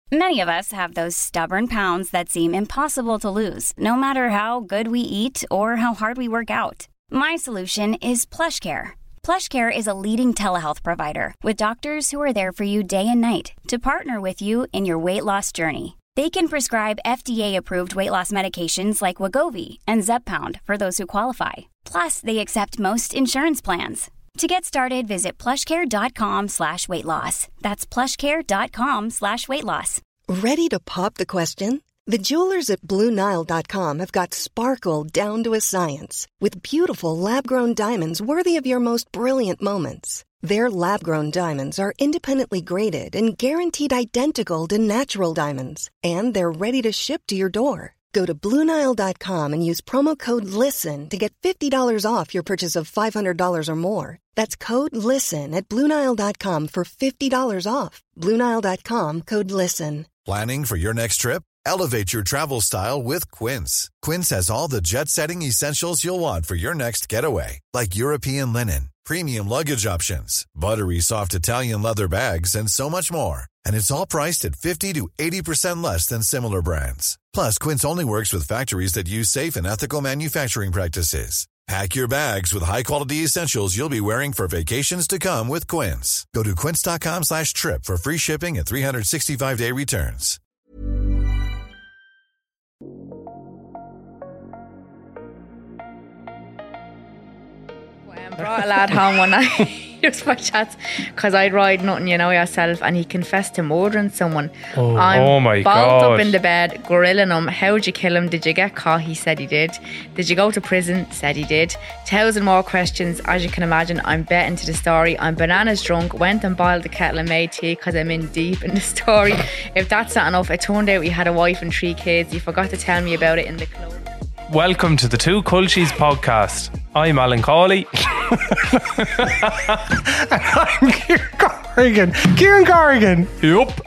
Many of us have those stubborn pounds that seem impossible to lose, no matter how good we eat or how hard we work out. My solution is PlushCare. PlushCare is a leading telehealth provider with doctors who are there for you day and night to partner with you in your weight loss journey. They can prescribe FDA-approved weight loss medications like Wegovy and Zepbound for those who qualify. Plus, they accept most insurance plans. To get started, visit plushcare.com/weightloss. That's plushcare.com/weightloss. Ready to pop the question? The jewelers at BlueNile.com have got sparkle down to a science with beautiful lab-grown diamonds worthy of your most brilliant moments. Their lab-grown diamonds are independently graded and guaranteed identical to natural diamonds, and they're ready to ship to your door. Go to BlueNile.com and use promo code LISTEN to get $50 off your purchase of $500 or more. That's code LISTEN at BlueNile.com for $50 off. BlueNile.com, code LISTEN. Planning for your next trip? Elevate your travel style with Quince. Quince has all the jet-setting essentials you'll want for your next getaway, like European linen, premium luggage options, buttery soft Italian leather bags, and so much more. And it's all priced at 50 to 80% less than similar brands. Plus, Quince only works with factories that use safe and ethical manufacturing practices. Pack your bags with high-quality essentials you'll be wearing for vacations to come with Quince. Go to quince.com/trip for free shipping and 365-day returns. I brought a lad home one night just for chats because I'd ride nothing, you know yourself, and he confessed to murdering someone. Oh my balled God. up in the bed, grilling him. How'd you kill him? Did you get caught? He said he did. Did you go to prison? Said he did. 1,000 more questions. As you can imagine, I'm betting to the story. I'm bananas drunk, went and boiled the kettle and made tea because I'm in deep in the story. If that's not enough, it turned out he had a wife and 3 kids. He forgot to tell me about it in the clothes. Welcome to the Two Culchies podcast. I'm Alan Cawley. I'm Kieran Corrigan. Yup.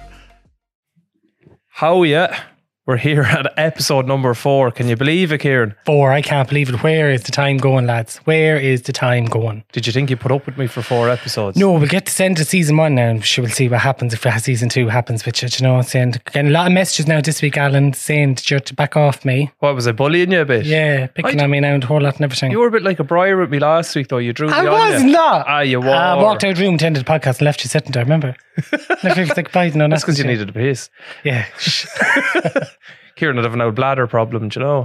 How ya? We're here at episode number 4. Can you believe it, Kieran? 4, I can't believe it. Where is the time going, lads? Where is the time going? Did you think you put up with me for 4 episodes? No, we'll get to send to season 1 now, and we'll see what happens if season 2 happens. But you know, getting a lot of messages now this week, Alan, saying that you're to back off me. What, was I bullying you a bit? Yeah, picking on me now and a whole lot and everything. You were a bit like a briar with me last week, though. You drew me I on was you. not. Ah, you were. I walked out of the room, attended the podcast and left you sitting there, remember? Left you like biting on That's because you needed a piss. Yeah. Kieran would have an old bladder problem, do you know?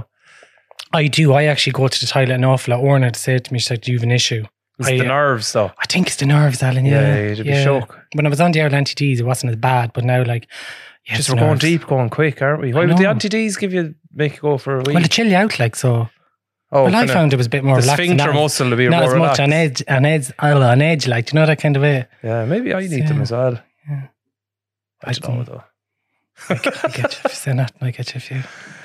I do. I actually go to the toilet an awful lot. Orna said to me, she's like, do you have an issue? It's the nerves, though. I think it's the nerves, Alan. Yeah, you'd be shocked. When I was on the Ireland anti-Ds, it wasn't as bad, but now, like, yeah, Just we're going deep, going quick, aren't we? Why would the anti-Ds make you go for a week? Well, to chill you out, like, so. Oh, well, I found it was a bit more relaxed. The sphincter muscle to be not more as relaxed. much on edge, like, do you know that kind of way? Yeah, maybe I need them as well. Yeah. I don't know, though. I get you if you say nothing, I get you if you...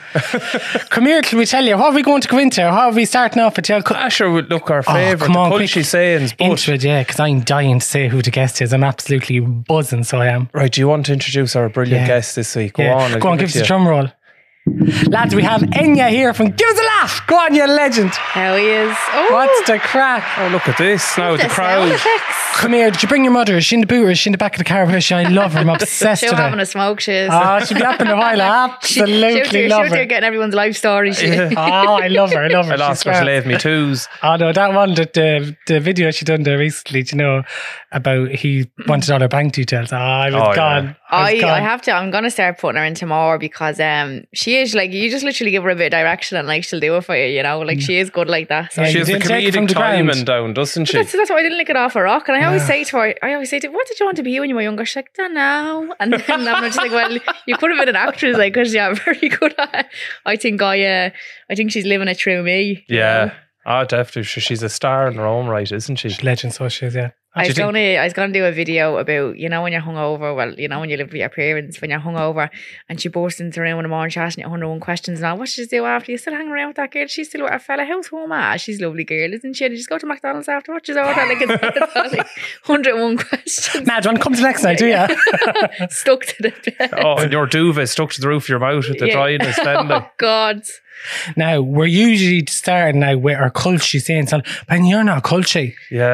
Come here, can we tell you, what are we going to go into? How are we starting off with you? Sure, would look our favourite, come on, the Culchie sayings. Intro it, yeah, because I'm dying to say who the guest is. I'm absolutely buzzing, so I am. Right, do you want to introduce our brilliant guest this week? Go on, give us a drum roll. Lads, we have Enya here from Give Us a Laugh. Go on, you legend. How he is. Oh, what's the crack? Oh, look at this. Now the crowd. Come here, did you bring your mother? Is she in the boot or is she in the back of the car? I love her. I'm obsessed She'll with her. having a smoke, she is. Oh, she'll be up in a while. I absolutely love her. She'll getting everyone's life story. Oh, I love her. I lost her slave me twos. Oh no, that one, the video she done there recently, do you know, about he wanted all her bank details. I was gone. Yeah. I have to. I'm gonna start putting her into more because she is like, you just literally give her a bit of direction and like she'll do it for you. You know, like she is good like that. So She has the comedic timing down, doesn't she? That's why I didn't lick it off a rock. And I always say to her, what did you want to be when you were younger? She's like, don't know. And then I'm just like, well, you could have been an actress, like, because you're very good at it. I think she's living it through me. Yeah. Oh, definitely. She's a star in her own right, isn't she? She's a legend, so she is, yeah. I was going to do a video about, you know, when you're hungover, well, you know, when you live with your parents, when you're hungover, and she bursts into the room in the morning, she's asking you 101 questions and all. What should you do after? You still hanging around with that girl? She's still with her fella. How's home at? She's a lovely girl, isn't she? Did you just go to McDonald's after? What you order? Like, it's like 101 questions. Mad one, come to next night, do you? Stuck to the bed. Oh, and your duvet stuck to the roof of your mouth with the dryness. Oh, God. Now, we're usually starting now with our culture saying something, and you're not culture. Yeah.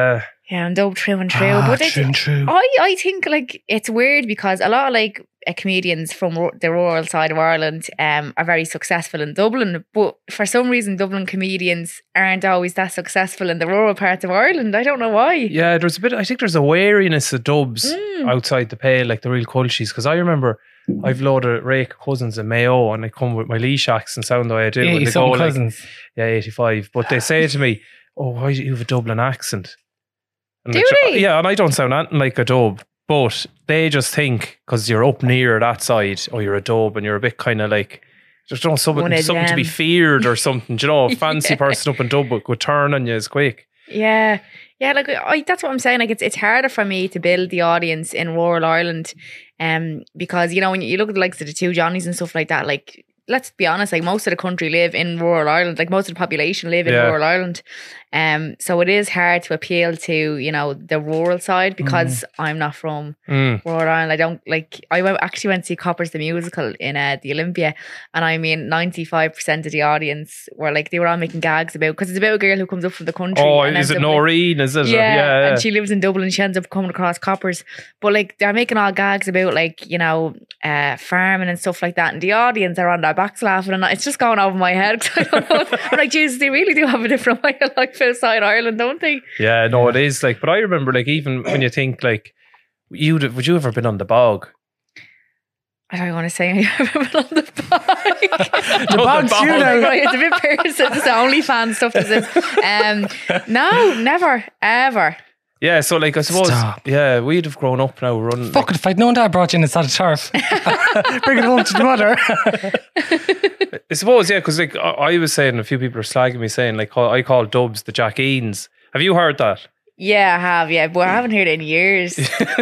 Yeah, I'm Dub true and true. But true and true. I think like it's weird because a lot of like comedians from the rural side of Ireland are very successful in Dublin, but for some reason Dublin comedians aren't always that successful in the rural parts of Ireland. I don't know why. Yeah, I think there's a wariness of dubs outside the pale, like the real cultures. Because I remember I've loaded rake cousins in Mayo and I come with my Laois accent sound the way I do. 80 some cousins. Like, 85. But they say to me, oh, why do you have a Dublin accent? And Do they? Yeah, and I don't sound anything like a dub. But they just think, because you're up near that side, oh, you're a dub and you're a bit kind of like, there's no something to be feared or something. Do you know, a fancy person up in Dub would turn on you as quick. Yeah. Yeah, like that's what I'm saying. Like it's harder for me to build the audience in rural Ireland, because you know when you look at the likes of the Two Johnnies and stuff like that, like let's be honest, like most of the country live in rural Ireland, like most of the population live in rural Ireland. So it is hard to appeal to, you know, the rural side because I'm not from rural Ireland. I don't like, actually went to see Coppers the Musical in the Olympia, and I mean 95% of the audience were like, they were all making gags about, because it's about a girl who comes up from the country. Oh, is it Noreen? Is it? Yeah, and she lives in Dublin. She ends up coming across Coppers, but like they're making all gags about like, you know, farming and stuff like that, and the audience are on their backs laughing, and it's just going over my head because I don't know. I'm like, Jesus, they really do have a different way of life outside Ireland, don't they? Yeah, no, it is like, but I remember like, even when you think like, would you ever been on the bog? I don't want to say I've ever been on the bog. The bog's you now. Right, it's a bit personal. It's OnlyFans stuff. This is. No, never, ever. Yeah, so like I suppose, yeah, we'd have grown up now running. Fuck it, if I'd known that I brought you in a sod of turf. Bring it home to the mother. I suppose, yeah, because like I was saying, a few people are slagging me saying like, I call dubs the Jack Eanes. Have you heard that? Yeah, I have, yeah, but I haven't heard it in years.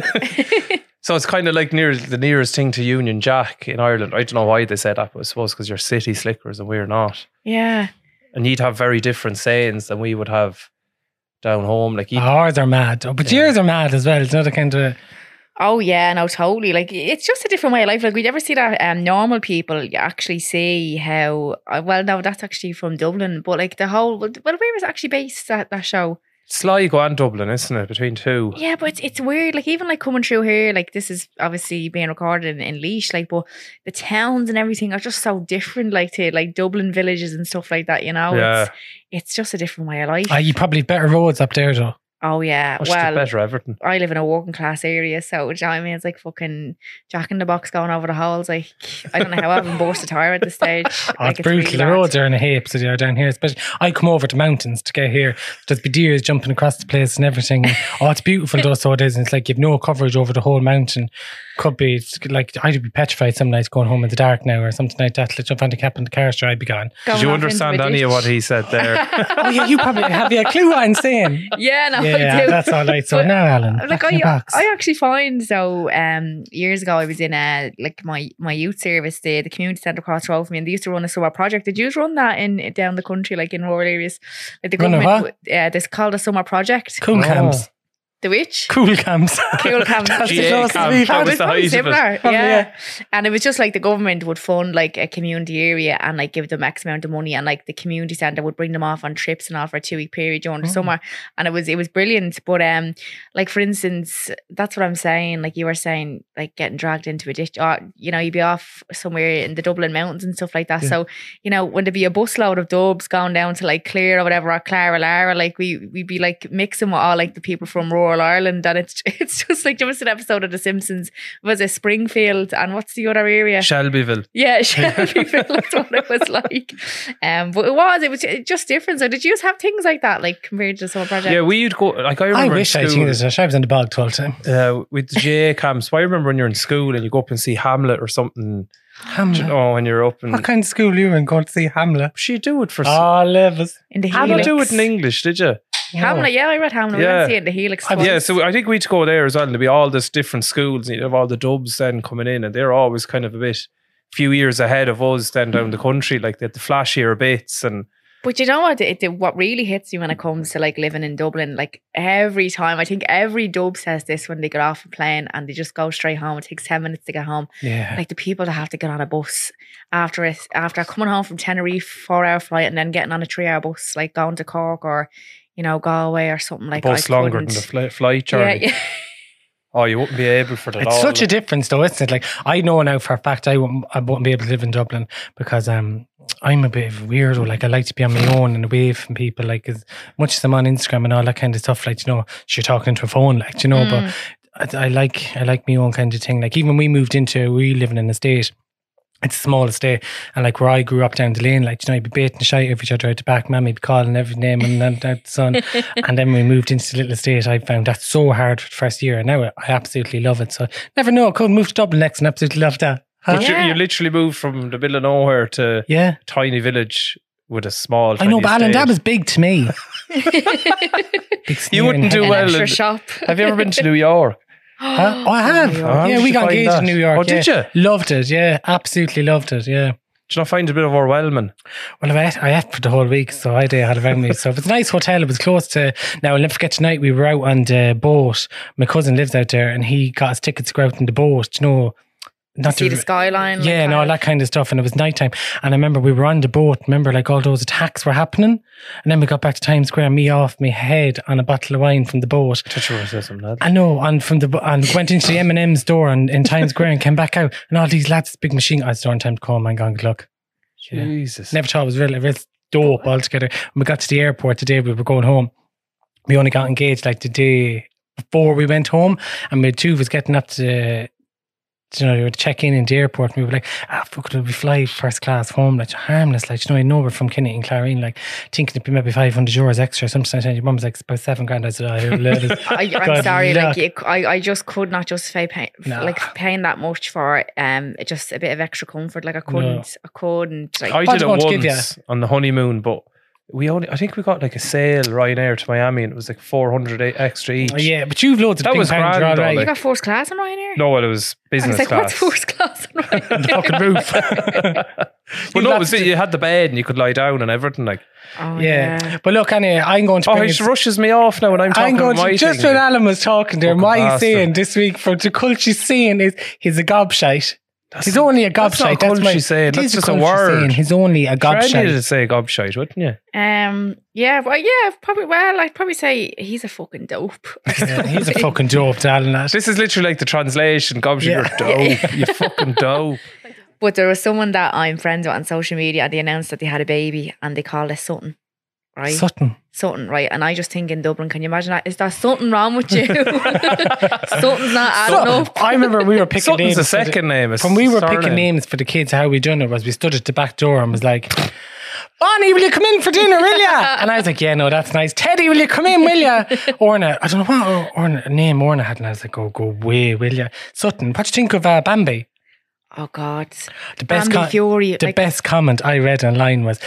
So it's kind of like the nearest thing to Union Jack in Ireland. I don't know why they said that, but I suppose because you're city slickers and we're not. Yeah. And you'd have very different sayings than we would have down home. Like ours are mad, but yours are mad as well. It's not a kind of. Oh yeah, no, totally. Like it's just a different way of life. Like we never see that normal people actually see how. Well, no, that's actually from Dublin, but like the whole. Well, where was actually based that show? Sligo and Dublin, isn't it? Between two. Yeah, but it's weird. Like even like coming through here, like this is obviously being recorded in Laois, like, but the towns and everything are just so different, like to like Dublin villages and stuff like that. You know, yeah. It's just a different way of life. You probably have better roads up there though. Oh yeah, well, better everything. I live in a working class area, so do you know what I mean? It's like fucking Jack in the Box going over the holes. Like I don't know how I haven't burst a tire at this stage. It's brutal. Really the roads are in a heap, so they're down here. Especially, I come over the mountains to get here. There's be deers jumping across the place and everything. It's beautiful though. So it is. And it's like you've no coverage over the whole mountain. Could be like I'd be petrified some nights going home in the dark now or something like that. Let's find a cap in the car, sure I'd be gone. Did you understand any of what he said there? Oh yeah, you probably have a clue what I'm saying. Yeah, no, yeah, I do. That's all right. So now, Alan, like I actually find so. Years ago, I was in like my youth service, the community centre across the road from me, and they used to run a summer project. Did you run that in down the country, like in rural areas? Like the government, this called a summer project. Cool camps. The which? Cool camps. Cool camps. That's the closest we've had. It was similar. Yeah. And it was just like the government would fund like a community area and like give them X amount of money, and like the community centre would bring them off on trips and all for a 2-week period during the summer. And it was brilliant. But like for instance, that's what I'm saying. Like you were saying, like getting dragged into a ditch, or you know, you'd be off somewhere in the Dublin mountains and stuff like that. Yeah. So, you know, when there'd be a busload of dubs going down to like Clare or whatever, or Clara Lara, like we'd be like mixing with all like the people from rural Ireland, and it's just like there was an episode of The Simpsons. Was it Springfield and what's the other area? Shelbyville. Yeah, Shelbyville. That's what it was like. But it was just different. So did you have things like that, like compared to the summer project? Yeah, we'd go. Like I remember. I wish I'd seen this. I was in the bog the whole time. With the GA camps. I remember when you're in school and you go up and see Hamlet or something. Hamlet. You know, when you're up in. What kind of school you were in going to see Hamlet? You do it for. Levels. In the Helix. You do it in English, did you? Hamlet, yeah, I read Hamlet. Yeah. We went to see it in the Helix twice. Yeah, so I think we'd go there as well, and there'd be all this different schools, and you'd have all the dubs then coming in, and they're always kind of a few years ahead of us then down the country, like they had the flashier bits. And but you know what? What really hits you when it comes to like living in Dublin, like every time, I think every dub says this when they get off a plane and they just go straight home. It takes 10 minutes to get home. Yeah. Like the people that have to get on a bus after coming home from Tenerife, 4-hour flight, and then getting on a 3-hour bus, like going to Cork or, Galway or something like that. Bus longer than the flight journey. Yeah. Oh, you wouldn't be able for that. It's such a difference though, isn't it? Like, I know now for a fact I wouldn't be able to live in Dublin because I'm a bit of a weirdo. Like, I like to be on my own and away from people. Like, as much as I'm on Instagram and all that kind of stuff, like, you're talking into a phone, like, but I like my own kind of thing. Like, even when we moved we live in an estate. It's a small estate, and like where I grew up down the lane, like, you'd be baiting the shite of each other out the back. Mammy be calling every name and that son. And then when we moved into the little estate, I found that so hard for the first year, and now I absolutely love it. So never know, I could move to Dublin next and absolutely love that. But you literally moved from the middle of nowhere to a tiny village with a small. I know, but Alan, that was big to me. You wouldn't do well. Extra shop. Have you ever been to New York? Huh? Oh, I have. Yeah, we got engaged in New York. Oh, did you? Loved it. Yeah, absolutely loved it. Yeah. Did you not find it a bit overwhelming? Well, I ate for the whole week, so I had around me. So it was a nice hotel. It was close to. Now, I'll never forget tonight. We were out on the boat. My cousin lives out there, and he got us tickets to go out on the boat. Not see the skyline. Yeah, and all that kind of stuff. And it was nighttime. And I remember we were on the boat. Remember, like, all those attacks were happening. And then we got back to Times Square, me off my head on a bottle of wine from the boat. I know, and went into the M&M's store in Times Square and came back out. And all these lads, big machine guns, don't time to call my good luck. Jesus. Never thought it was real dope altogether. When we got to the airport today, we were going home. We only got engaged like the day before we went home. And the two of us getting up to to check in the airport, and we were like, fuck, we fly first class home, like, harmless, like, we're from Kinney and Clarine, like, thinking it'd be maybe €500 extra. Sometimes your mum's like, it's about $7,000. I said, I'm sorry, like, I just could not justify paying that much for just a bit of extra comfort. Like, I couldn't. Like, I did it once on the honeymoon, but I think we got like a sale Ryanair to Miami, and it was like 400 extra each. Oh, yeah, but you've loads of things. That was grand, right. You got first class on Ryanair? No, well, it was business class. What's first class on Ryanair? The fucking roof. But no, you had the bed and you could lie down and everything, like. Oh, yeah. But look, anyway, I'm going to. He rushes me off now when I'm talking about my just thing. When Alan was talking there, my saying this week for the culture saying is he's a gobshite. He's only a gobshite. That's what she's saying. That's just a word. Saying. He's only a gobshite. Try to say gobshite, wouldn't you? Probably. Well, I'd probably say he's a fucking dope. Yeah, he's a fucking dope, Alan. This is literally like the translation. Gobshite, you're dope. You fucking dope. But there was someone that I'm friends with on social media, and they announced that they had a baby, and they called it Sutton. Right? Sutton, right? And I just think in Dublin, can you imagine that? Is there something wrong with you? Something's not adding up. I remember we were picking names. Sutton's a second name. When we were picking names for the kids, how we done it was we stood at the back door and was like, Bonnie, will you come in for dinner, will ya? And I was like, yeah, no, that's nice. Teddy, will you come in, will ya? Orna, I don't know what name Orna had, and I was like, go away, will ya? Sutton, what do you think of Bambi? Oh God, the best comment I read online was,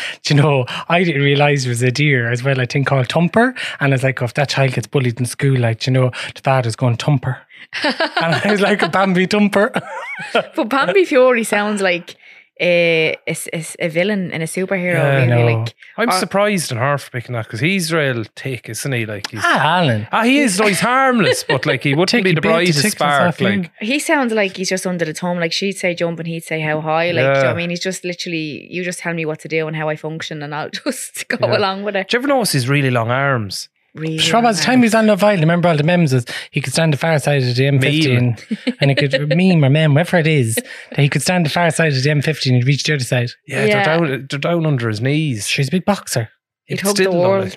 I didn't realise it was a deer as well, I think, called Tumper. And I was like, if that child gets bullied in school, like, the father's going Tumper. And I was like, a Bambi Tumper. But Bambi Fiore sounds like a villain in a superhero movie. Like, I'm surprised in her for picking that, because he's real thick, isn't he? Like, Alan. He is. No, he's harmless, but like, he wouldn't be the brightest spark. Like, he sounds like he's just under the thumb. Like, she'd say jump and he'd say how high. Like, do you know what I mean? He's just literally, you just tell me what to do and how I function, and I'll just go along with it. Do you ever notice his really long arms? Really by the time he was on Love Island, remember all the memes was he could stand the far side of the M50 and he could meme or meme, whatever it is, that he could stand the far side of the M50 and he'd reach the other side. Yeah. They're down under his knees. She's a big boxer. He'd hug the world.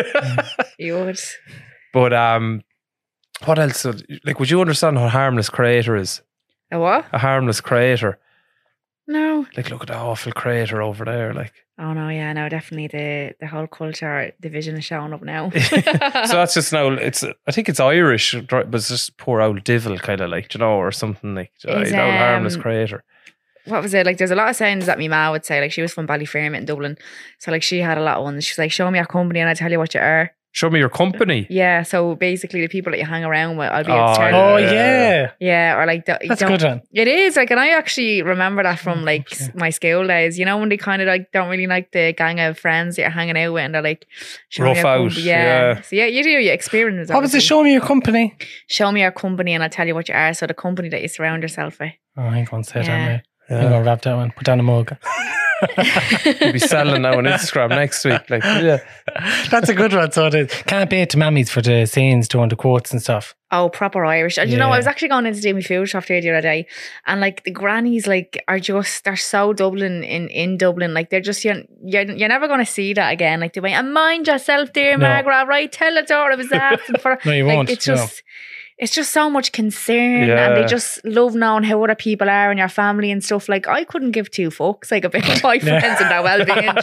He would. But what else? Like, would you understand what a harmless creator is? A what? A harmless creator. No. Like, look at the awful creator over there. Like, oh no, yeah, no, definitely the whole culture division is showing up now. So that's just now. I think it's Irish, but it's just poor old devil, kind of like, or something like. Old harmless creator. What was it like? There's a lot of sayings that my ma would say. Like, she was from Ballyfermot in Dublin, so like she had a lot of ones. She's like, "Show me your company, and I tell you what you are." Show me your company. Yeah, so basically the people that you hang around with, I'll be yeah, or like that's a good one. It is like, and I actually remember that from like my school days. When they kind of like don't really like the gang of friends that you're hanging out with, and they're like rough out. Yeah. So you do your experience. What was it? Show me your company. Show me your company, and I'll tell you what you are. So the company that you surround yourself with. Oh, I ain't going to say that now. I'm going to wrap that one. Put down a mug. You'll be selling now on Instagram next week. Like, yeah. That's a good one. So it is. Can't beat the mammies for the sayings, doing the quotes and stuff. Oh, proper Irish. And you know, I was actually going in to do my food shop here the other day, and like the grannies like they're so Dublin in Dublin. Like they're just you're never going to see that again. Like the way, and mind yourself there, Margaret, right? Tell the door I was asking for. No, you won't. It's just so much concern, and they just love knowing how other people are and your family and stuff. Like I couldn't give two fucks like about my friends and their well-being.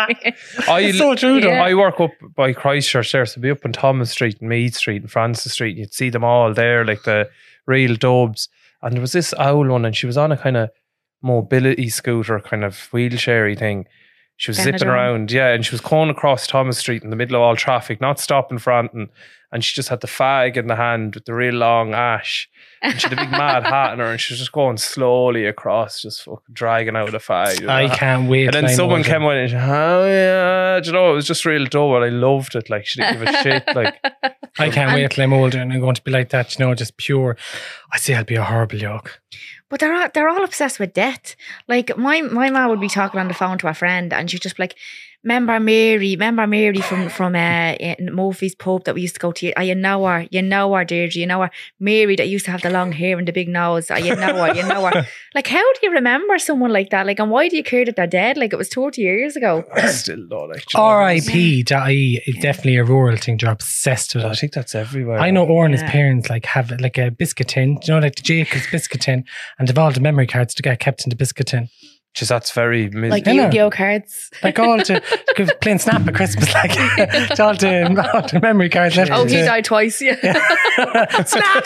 It's so true though. I work up by Christchurch there, so be up on Thomas Street and Meath Street and Francis Street, and you'd see them all there, like the real dubs. And there was this owl one, and she was on a kind of mobility scooter, kind of wheelchair-y thing. She was zipping around, and she was going across Thomas Street in the middle of all traffic, not stopping front, and she just had the fag in the hand with the real long ash, and she had a big mad hat on her, and she was just going slowly across, just fucking dragging out the fag. I can't wait. And then someone came in and she, oh yeah, do you know, it was just real dope, and I loved it. Like, she didn't give a shit. Like, I can't wait till I'm older and I'm going to be like that, you know, just pure. I say I'll be a horrible yoke. But they're all obsessed with death. Like my mum would be talking on the phone to a friend, and she'd just be like, remember Mary from Murphy's pub that we used to go to. You know her, Deirdre, you know her. Mary that used to have the long hair and the big nose. You know her. Like, how do you remember someone like that? Like, and why do you care that they're dead? Like, it was 30 years ago. I still don't actually. R.I.P.ie is definitely a rural thing. They're obsessed with it. I think that's everywhere. I know Orna's parents like have like a biscuit tin, you know, like the Jacobs biscuit tin, and they've all the memory cards to get kept in the biscuit tin. Just that's very like Yu-Gi-Oh cards, like all to playing Snap at Christmas, like it's all the memory cards left. Oh, he died twice. Yeah. Snap.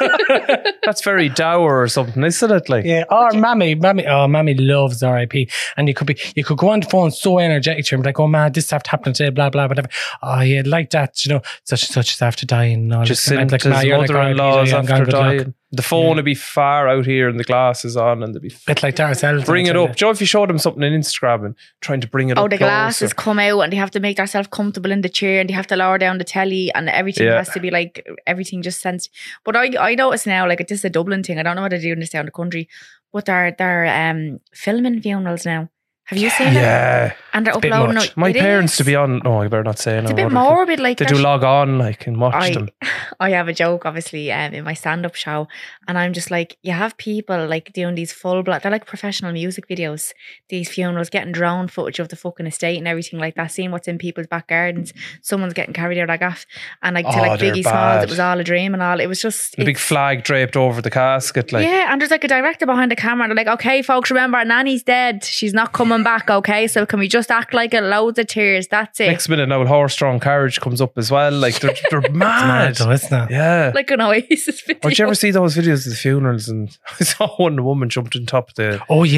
That's very dour or something, isn't it? Like, yeah. Or mammy. Oh, mammy loves R.I.P. And you could go on the phone so energetic to him, like, oh man, this have to happen today, blah blah whatever. Oh yeah, like that, you know, such and such is after dying. And all just sitting like, his mother-in-law's after dying. The phone would be far out here and the glasses on, and they'd be bit like that ourselves. Bring it up. Do you know if you showed them something on Instagram and trying to bring it up? Oh, the glasses come out and they have to make themselves comfortable in the chair, and they have to lower down the telly, and everything has to be like, everything just sends. But I notice now, like, it's just a Dublin thing. I don't know what they're doing this down the country, but they're filming funerals now. Have you seen it? Yeah. And they're uploading it. My parents, to be on, I better not say it. It's a bit morbid. Like, they do log on, like, and watch them. I have a joke, obviously, in my stand-up show, and I'm just like, you have people like doing these they're like professional music videos, these funerals, getting drone footage of the fucking estate and everything like that, seeing what's in people's back gardens. Someone's getting carried out like that, and like to like Biggie Smalls, it was all a dream and all. It was just the big flag draped over the casket, like, yeah. And there's like a director behind the camera, and they're like, okay, folks, remember, Nanny's dead. She's not coming back. Okay, so can we just act like it? Loads of tears. That's it. Next minute, now, horse-drawn carriage comes up as well. Like, they're mad. It's mad though, isn't it? Yeah. Like an Oasis video. Or did you ever see those videos of the funerals? And I saw one woman jumped on top of the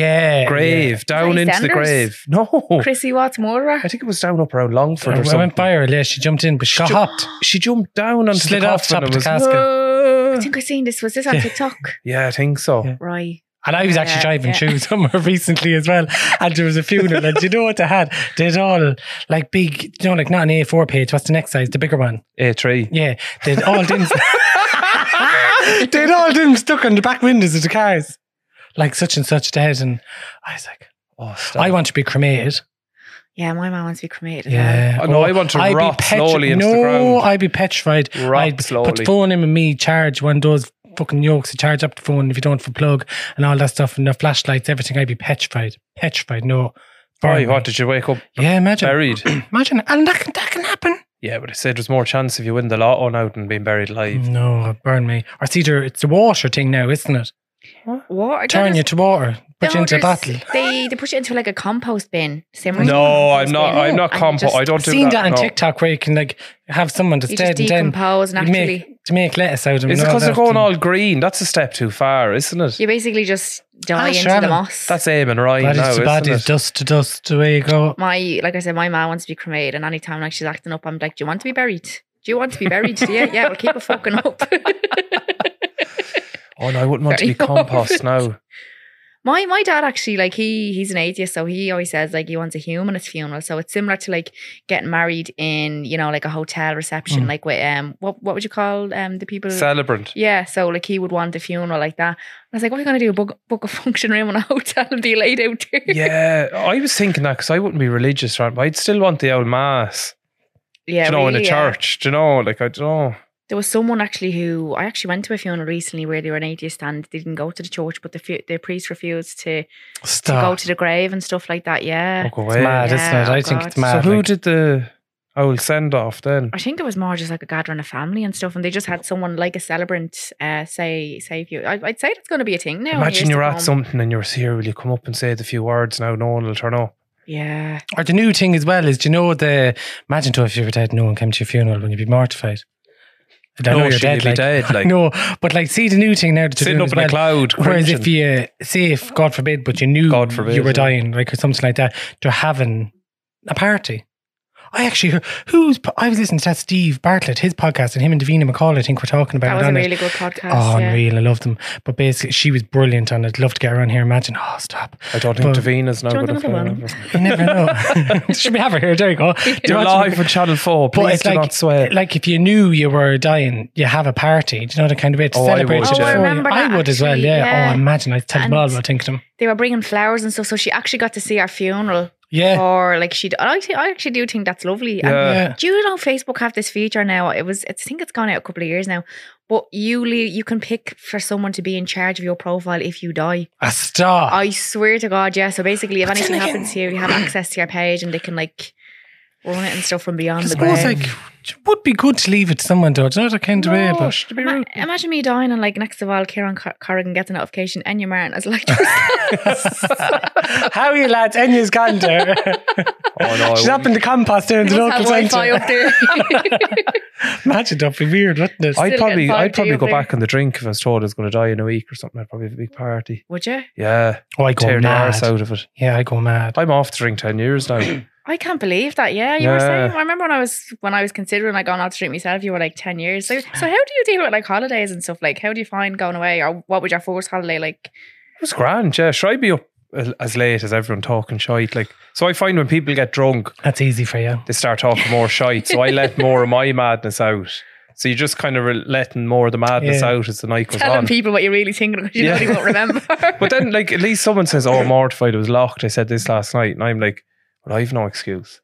grave, down into the grave. No. Chrissy Watts murderer. I think it was down up around Longford or something. I went by her, yeah, she jumped in, but she got hopped. She jumped down onto slid the off top of the casket. I think I seen this. Was this on TikTok? Yeah, I think so. Yeah. Right. And I was actually driving through somewhere recently as well, and there was a funeral, and do you know what they had? They had all like big, you know, like not an A4 page. What's the next size? The bigger one. A3. Yeah, they had all them. They had all them stuck on the back windows of the cars, like such and such dead. And I was like, oh, stop. I want to be cremated. Yeah, my mum wants to be cremated. Yeah. Oh, no, I want to rot slowly into the ground. No, I'd be petrified. I'd slowly. Put the phone in with me, charge one of those fucking yokes to charge up the phone if you don't for plug and all that stuff, and the flashlights, everything. I'd be petrified. No. Why? What, did you wake up? Yeah, imagine. Buried. Imagine. And that can happen. Yeah, but I said there's more chance if you win the lotto now than being buried alive. No, burn me. Or it's the water thing now, isn't it? Water? Turn you to water. Put you into a bottle. They put you into like a compost bin. No, I'm not compost. I don't do that. I've seen that on TikTok where you can like have someone that's dead and decompose naturally. To make lettuce out of them. Is it because they're going all green? That's a step too far, isn't it? You basically just die into the moss. That's aiming right now, isn't it? Body's dust to dust, away you go. Like I said, my mum wants to be cremated, and anytime like she's acting up, I'm like, do you want to be buried? Do you want to be buried? Yeah, we'll keep it fucking up. Oh no, I wouldn't want to be compost now. My dad actually, like he's an atheist, so he always says like he wants a humanist funeral. So it's similar to like getting married in, you know, like a hotel reception, like with what would you call the people? Celebrant. Yeah, so like he would want a funeral like that. I was like, what are you going to do? Book a function room in a hotel and be laid out there? Yeah, I was thinking that because I wouldn't be religious, right? But I'd still want the old mass. Yeah, do you know, really, in a church. Do you know, like I don't know. There was someone actually who I actually went to a funeral recently where they were an atheist and they didn't go to the church, but the priest refused to go to the grave and stuff like that. Yeah, it's mad, isn't it? I think it's mad. So who did the old send off then? I think it was more just like a gathering of family and stuff, and they just had someone like a celebrant say a few. I'd say that's going to be a thing now. Imagine you're at something and you're here. Will you come up and say the few words now? No one will turn up. Yeah. Or the new thing as well is, do you know imagine though if you were dead, no one came to your funeral, when you'd be mortified. I know you're dead, like. No, but like, see the new thing now that you're sitting up in a cloud. Whereas if you, say if, God forbid, but you knew you were dying, like, or something like that, they're having a party. I actually heard, I was listening to that Steve Bartlett, his podcast, and him and Davina McCall, I think, were talking about that it. That was a really good podcast. Oh, unreal. I loved them. But basically, she was brilliant, and I'd love to get her on here. Imagine, stop. I don't think Davina's now going to one. You never know. Should we have her here? There you go. You're live on Channel 4. Please do not sweat. Like, if you knew you were dying, you have a party. Do you know the kind of way to celebrate it? I remember that. I would as well, yeah. Oh, imagine. I'd tell them all about thinking of them. They were bringing flowers and stuff, so she actually got to see our funeral. Yeah. Or like I actually do think that's lovely. Yeah. And do you know Facebook have this feature now? I think it's gone out a couple of years now. But you can pick for someone to be in charge of your profile if you die. Stop. I swear to God, yeah. So basically, if anything happens to you, you have access to your page and they can like run it and stuff from beyond the grave. Like, it would be good to leave it to someone though. It's not a kind of way, but to be rude. Imagine me dying and like next of all, Kieran Corrigan gets a notification. Enya Martin as like, how are you lads? Enya's gone there. Oh no, she's up in the compost there in the local centre. Up there. Imagine that'd be weird, wouldn't it? I'd probably go back on the drink if I was told I was going to die in a week or something. I'd probably have a big party. Would you? Yeah. Oh, I go tear mad. the arse out of it. Yeah, I go mad. I'm off the drink 10 years now. I can't believe that. Yeah, you were saying. I remember when I was considering like going out to drink myself, you were like 10 years. So how do you deal with like holidays and stuff? Like, how do you find going away, or what was your first holiday like? It was grand. Yeah, sure. I'd be up as late as everyone talking shite. Like, so I find when people get drunk, that's easy for you. They start talking more shite. So I let more of my madness out. So you're just kind of letting more of the madness out as the night goes on. Telling people what you're really thinking because you know you won't remember. But then, like, at least someone says, "Oh, I'm mortified. It was locked. I said this last night," and I'm like, "Well, I've no excuse."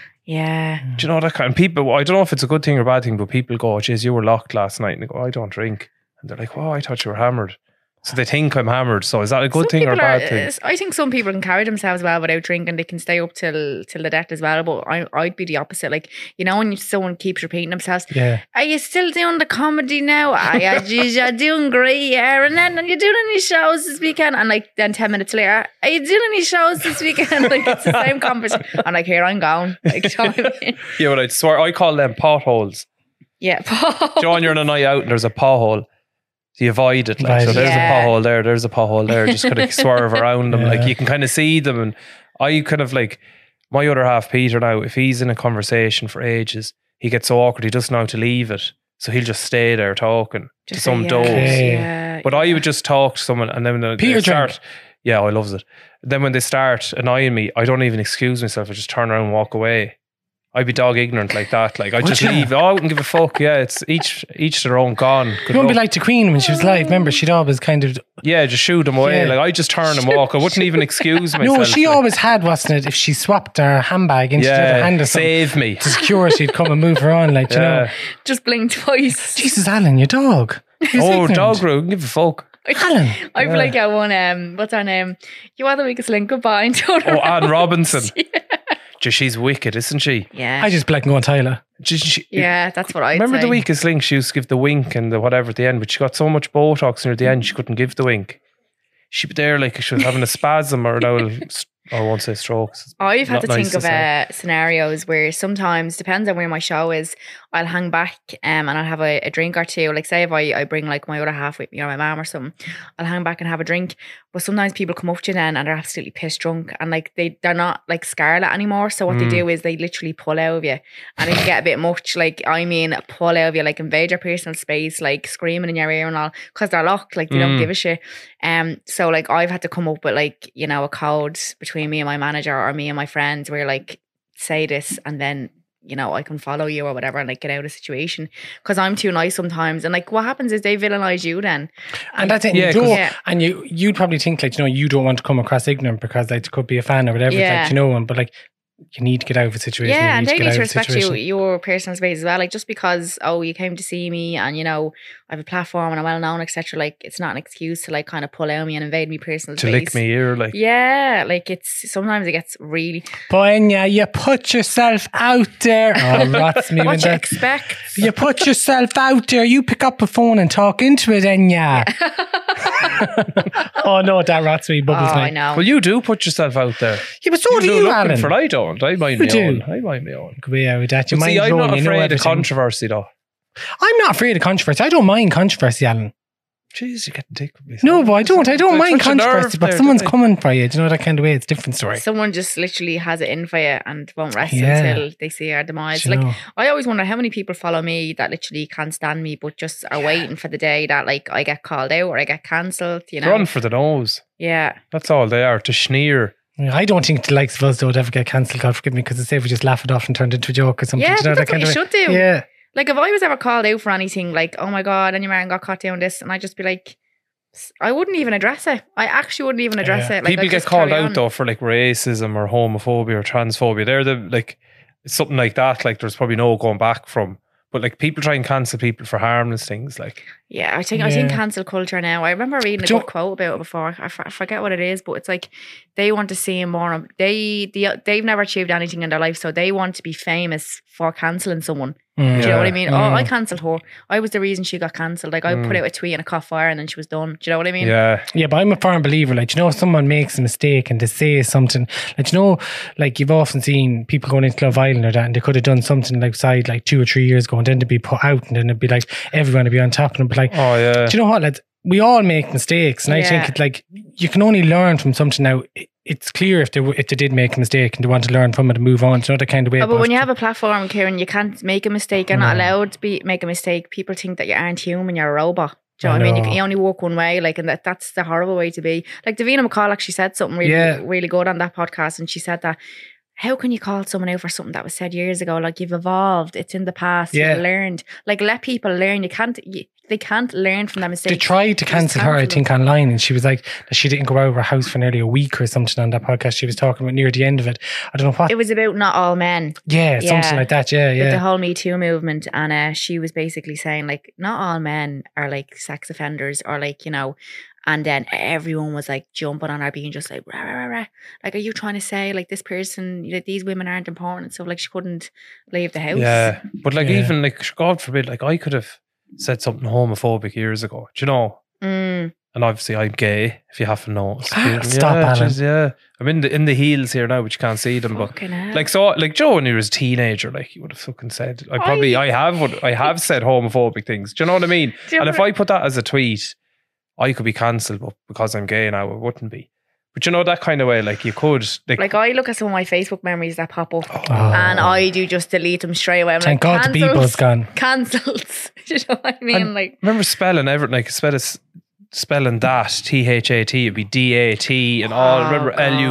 Yeah. Do you know that kind of people? I don't know if it's a good thing or a bad thing, but people go, "Oh, geez, you were locked last night," and they go, "I don't drink," and they're like, "Oh, I thought you were hammered." So they think I'm hammered. So is that a good thing or a bad thing? I think some people can carry themselves well without drinking. They can stay up till the death as well. But I'd be the opposite. Like, you know, when someone keeps repeating themselves, are you still doing the comedy now? You're doing great, yeah. And then are you doing any shows this weekend? And like then 10 minutes later, are you doing any shows this weekend? Like, it's the same conversation. I'm like, here I'm going. Like, you know what I mean? Yeah, but I swear I call them potholes. Yeah, potholes. John, you're on a night out and there's a pothole. So you avoid it, like, so there's a pothole there's a pothole there, just kind of swerve around them, like you can kind of see them. And I kind of like, my other half Peter now, if he's in a conversation for ages, he gets so awkward he doesn't know how to leave it, so he'll just stay there talking to some doze. But I would just talk to someone, and then when they start, I loves it. Then when they start annoying me, I don't even excuse myself, I just turn around and walk away. I'd be dog ignorant like that. Like, I just leave. Oh, I wouldn't give a fuck. Yeah, it's each their own. Gone. You wouldn't be like the Queen when she was alive. Remember, she'd always kind of... Yeah, just shoot them away. Like, I just turn and walk. I wouldn't even excuse myself. No, she always had, wasn't it? If she swapped her handbag into the other hand or something. Save me. To security'd come and move her on, like, you know. Just blink twice. Jesus, Alan, your dog. Dog room. Give a fuck. Alan. I feel like I won, what's her name? You are the weakest link. Goodbye. Anne Robinson. She's wicked, isn't she? Yeah. I just be like, go on, Tyler. Yeah, that's what I remember. The weakest link, she used to give the wink and the whatever at the end, but she got so much Botox near the end she couldn't give the wink. She'd be there like she was having a spasm or I won't say strokes. I've had to think of scenarios where sometimes, depends on where my show is, I'll hang back and I'll have a drink or two. Like say if I bring like my other half with me or my mum or something, I'll hang back and have a drink. But sometimes people come up to you then and they're absolutely pissed drunk and like they're not like scarlet anymore. So what they do is they literally pull out of you and it can get a bit much. Like I mean pull out of you, like invade your personal space, like screaming in your ear and all because they're locked, like they don't give a shit. So like I've had to come up with like, you know, a code between me and my manager or me and my friends where like say this and then, you know, I can follow you or whatever and like get out of the situation because I'm too nice sometimes. And like what happens is they villainize you then. And that's it. And you'd probably think like, you know, you don't want to come across ignorant because like, could be a fan or whatever, like, you know, but like you need to get out of a situation. Yeah, and they need to respect your personal space as well. Like just because, you came to see me and, you know, I have a platform and I'm well known, etc. Like it's not an excuse to like kind of pull out me and invade me personal space. To lick me ear, like. Yeah, like sometimes it gets really... Boynya, you put yourself out there. Oh, rats me. What you expect? You put yourself out there. You pick up a phone and talk into it, Enya. Oh no, that rats me. Bubbles me. I know. Well, you do put yourself out there. Yeah, but so do you, Alan. For I don't. I mind my own. I mind my own. Yeah, with that. See, I'm not afraid of controversy though. I'm not afraid of controversy. I don't mind controversy, Alan. Jeez, you're getting dick with me. No, but I don't. I don't mind controversy, but someone's coming for you. Do you know that kind of way? It's a different story. Someone just literally has it in for you and won't rest until they see our demise. Like, I always wonder how many people follow me that literally can't stand me, but just are waiting for the day that like I get called out or I get cancelled. You know, run for the nose. Yeah, that's all they are, to sneer. I don't think the likes of us would ever get cancelled. God forgive me, because it's say if we just laugh it off and turned into a joke or something. Yeah, you know, that's what you should do. Yeah. Like if I was ever called out for anything, like, oh my God, Enya Martin got caught doing this, and I'd just be like, I wouldn't even address it. I actually wouldn't even address it. Like, people get called out though for like racism or homophobia or transphobia. They're the like something like that. Like there's probably no going back from. But like people try and cancel people for harmless things. Like I think cancel culture now. I remember reading a good quote about it before. I forget what it is, but it's like they want to see more. They've never achieved anything in their life, so they want to be famous for cancelling someone. Do you know what I mean? Oh, I cancelled her. I was the reason she got cancelled. Like I put out a tweet and it caught fire and then she was done. Do you know what I mean? Yeah. Yeah, but I'm a firm believer. Like, you know, if someone makes a mistake and they say something, like, you know, like you've often seen people going into Love Island or that, and they could have done something like side like 2 or 3 years ago, and then they'd be put out, and then it'd be like everyone would be on top of them. But like, oh yeah. Do you know what? Like, we all make mistakes, and I think it, like you can only learn from something now. It's clear if they did make a mistake and they want to learn from it and move on. It's not the kind of way. But when you have a platform, Kieran, you can't make a mistake. You're not allowed to make a mistake. People think that you aren't human. You're a robot. Do you know what I mean? You only walk one way, like, and that's the horrible way to be. Like Davina McCall actually said something really good on that podcast, and she said that. How can you call someone out for something that was said years ago? Like, you've evolved. It's in the past. You've learned. Like, let people learn. They can't learn from their mistakes. They tried to cancel her, I think, online, and she was like, she didn't go out of her house for nearly a week or something on that podcast. She was talking about near the end of it. I don't know what. It was about not all men. Yeah, something like that. Yeah. With the whole Me Too movement, and she was basically saying like, not all men are like sex offenders or like, you know. And then everyone was like jumping on her, being just like, rah, rah, rah, rah. Like, are you trying to say like this person, like, these women aren't important? So like she couldn't leave the house. Yeah, but like even like God forbid, like I could have said something homophobic years ago. Do you know? And obviously I'm gay. If you haven't noticed, stop, Alan. Yeah, I'm in the heels here now, but you can't see them. Fucking but like so, like Joe when he was a teenager, like he would have fucking said. I have said homophobic things. Do you know what I mean? And if I put that as a tweet, I could be cancelled, but because I'm gay now, it wouldn't be. But you know, that kind of way, like you could. Like I look at some of my Facebook memories that pop up and I do just delete them straight away. I'm Thank God the Beeble's gone. Cancelled. Do you know what I mean? And like, remember spelling everything, like spelling that, THAT, it'd be DAT and all. Remember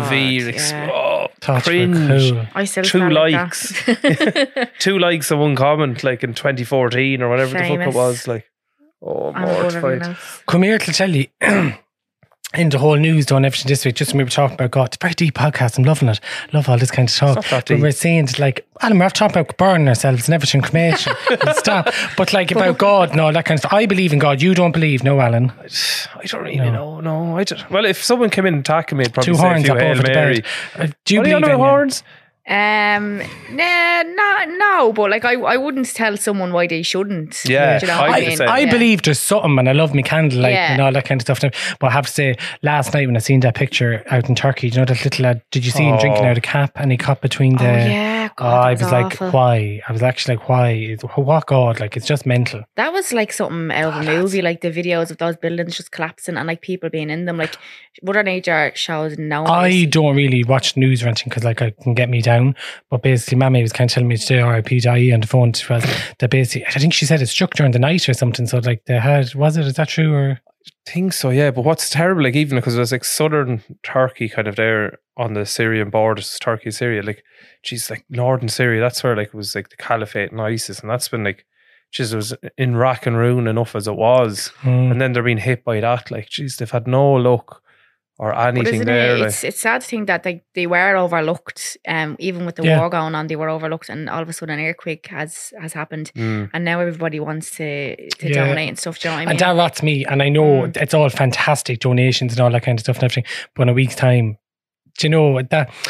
LUV, like, cringe. Cool. I still 2 likes. 2 likes and 1 comment, like in 2014 or whatever the fuck it was, like. Oh, mortified. Come here to tell you, in the whole news, doing everything this week, just when we were talking about God, it's a very deep podcast. I'm loving it. Love all this kind of talk. But we're saying, like, Adam, we're talking about burning ourselves and everything, cremation. Stop. But like about God and all that kind of stuff. I believe in God. You don't believe, no, Alan? I don't really know. No, well, if someone came in and attacking me, I'd probably 2 say horns a few up Hail over Mary. the bed. Do you believe in horns? No, but like I wouldn't tell someone why they shouldn't. Yeah, you know what I mean? I believe there's something, and I love me candlelight and all that kind of stuff. But I have to say, last night when I seen that picture out in Turkey, you know that little lad, did you see him drinking out a cap and he caught between the... yeah, God, I was awful. like, why? I was actually like, why? What God? Like, it's just mental. That was like something out of a movie, like the videos of those buildings just collapsing and like people being in them. Like, Mother Nature shows no I mercy. don't really watch news or anything because like it can get me down. But basically, Mammy was kind of telling me today, RIP to IE on the phone, that basically, I think she said it struck during the night or something. So like they had, is that true or? I think so, yeah. But what's terrible, like even because it was like southern Turkey kind of there on the Syrian borders, Turkey, Syria, like, geez, like northern Syria, that's where like it was like the Caliphate and ISIS, and that's been like, geez, it was in rack and ruin enough as it was. And then they're being hit by that, like, geez, they've had no luck or anything there. It's sad to think that they were overlooked. Even with the war going on, they were overlooked, and all of a sudden an earquake has happened, and now everybody wants to donate and stuff. Do you know what I mean? And that rots me. And I know it's all fantastic donations and all that kind of stuff and everything. But in a week's time, do you know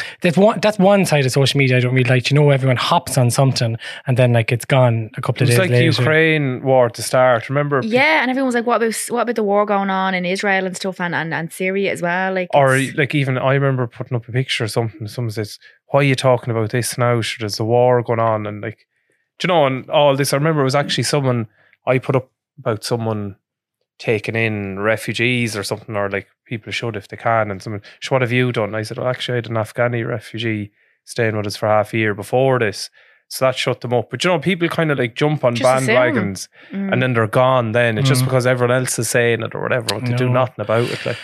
that's one side of social media I don't really like. You know, everyone hops on something and then like it's gone a couple of days later. It's like the Ukraine war to start. Remember? Yeah, and everyone was like, "What about the war going on in Israel and stuff, and Syria as well?" Like, or like even I remember putting up a picture or something. Someone says, "Why are you talking about this now? Sure, there's a war going on," and like, do you know, and all this. I remember it was actually someone I put up about someone taking in refugees or something, or like people should if they can, and someone, so what have you done? And I said, well, actually I had an Afghani refugee staying with us for half a year before this, so that shut them up. But you know, people kind of like jump on bandwagons and then they're gone then. It's just because everyone else is saying it or whatever, but they do nothing about it. Like,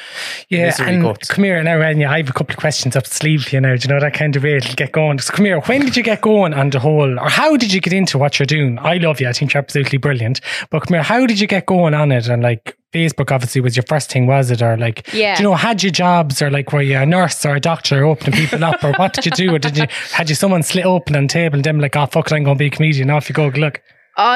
and guts. Come here now, Anya, I have a couple of questions up the sleeve for you now. Do you know that kind of way it'll get going? So come here, when did you get going on the whole, or how did you get into what you're doing? I love you, I think you're absolutely brilliant, but come here, how did you get going on it? And like, Facebook obviously was your first thing, was it? Or like, do you know, had you jobs, or like were you a nurse or a doctor opening people up, or what did you do? Or had you someone slit open on the table and then like, oh fuck it, I'm going to be a comedian, off you go, good luck.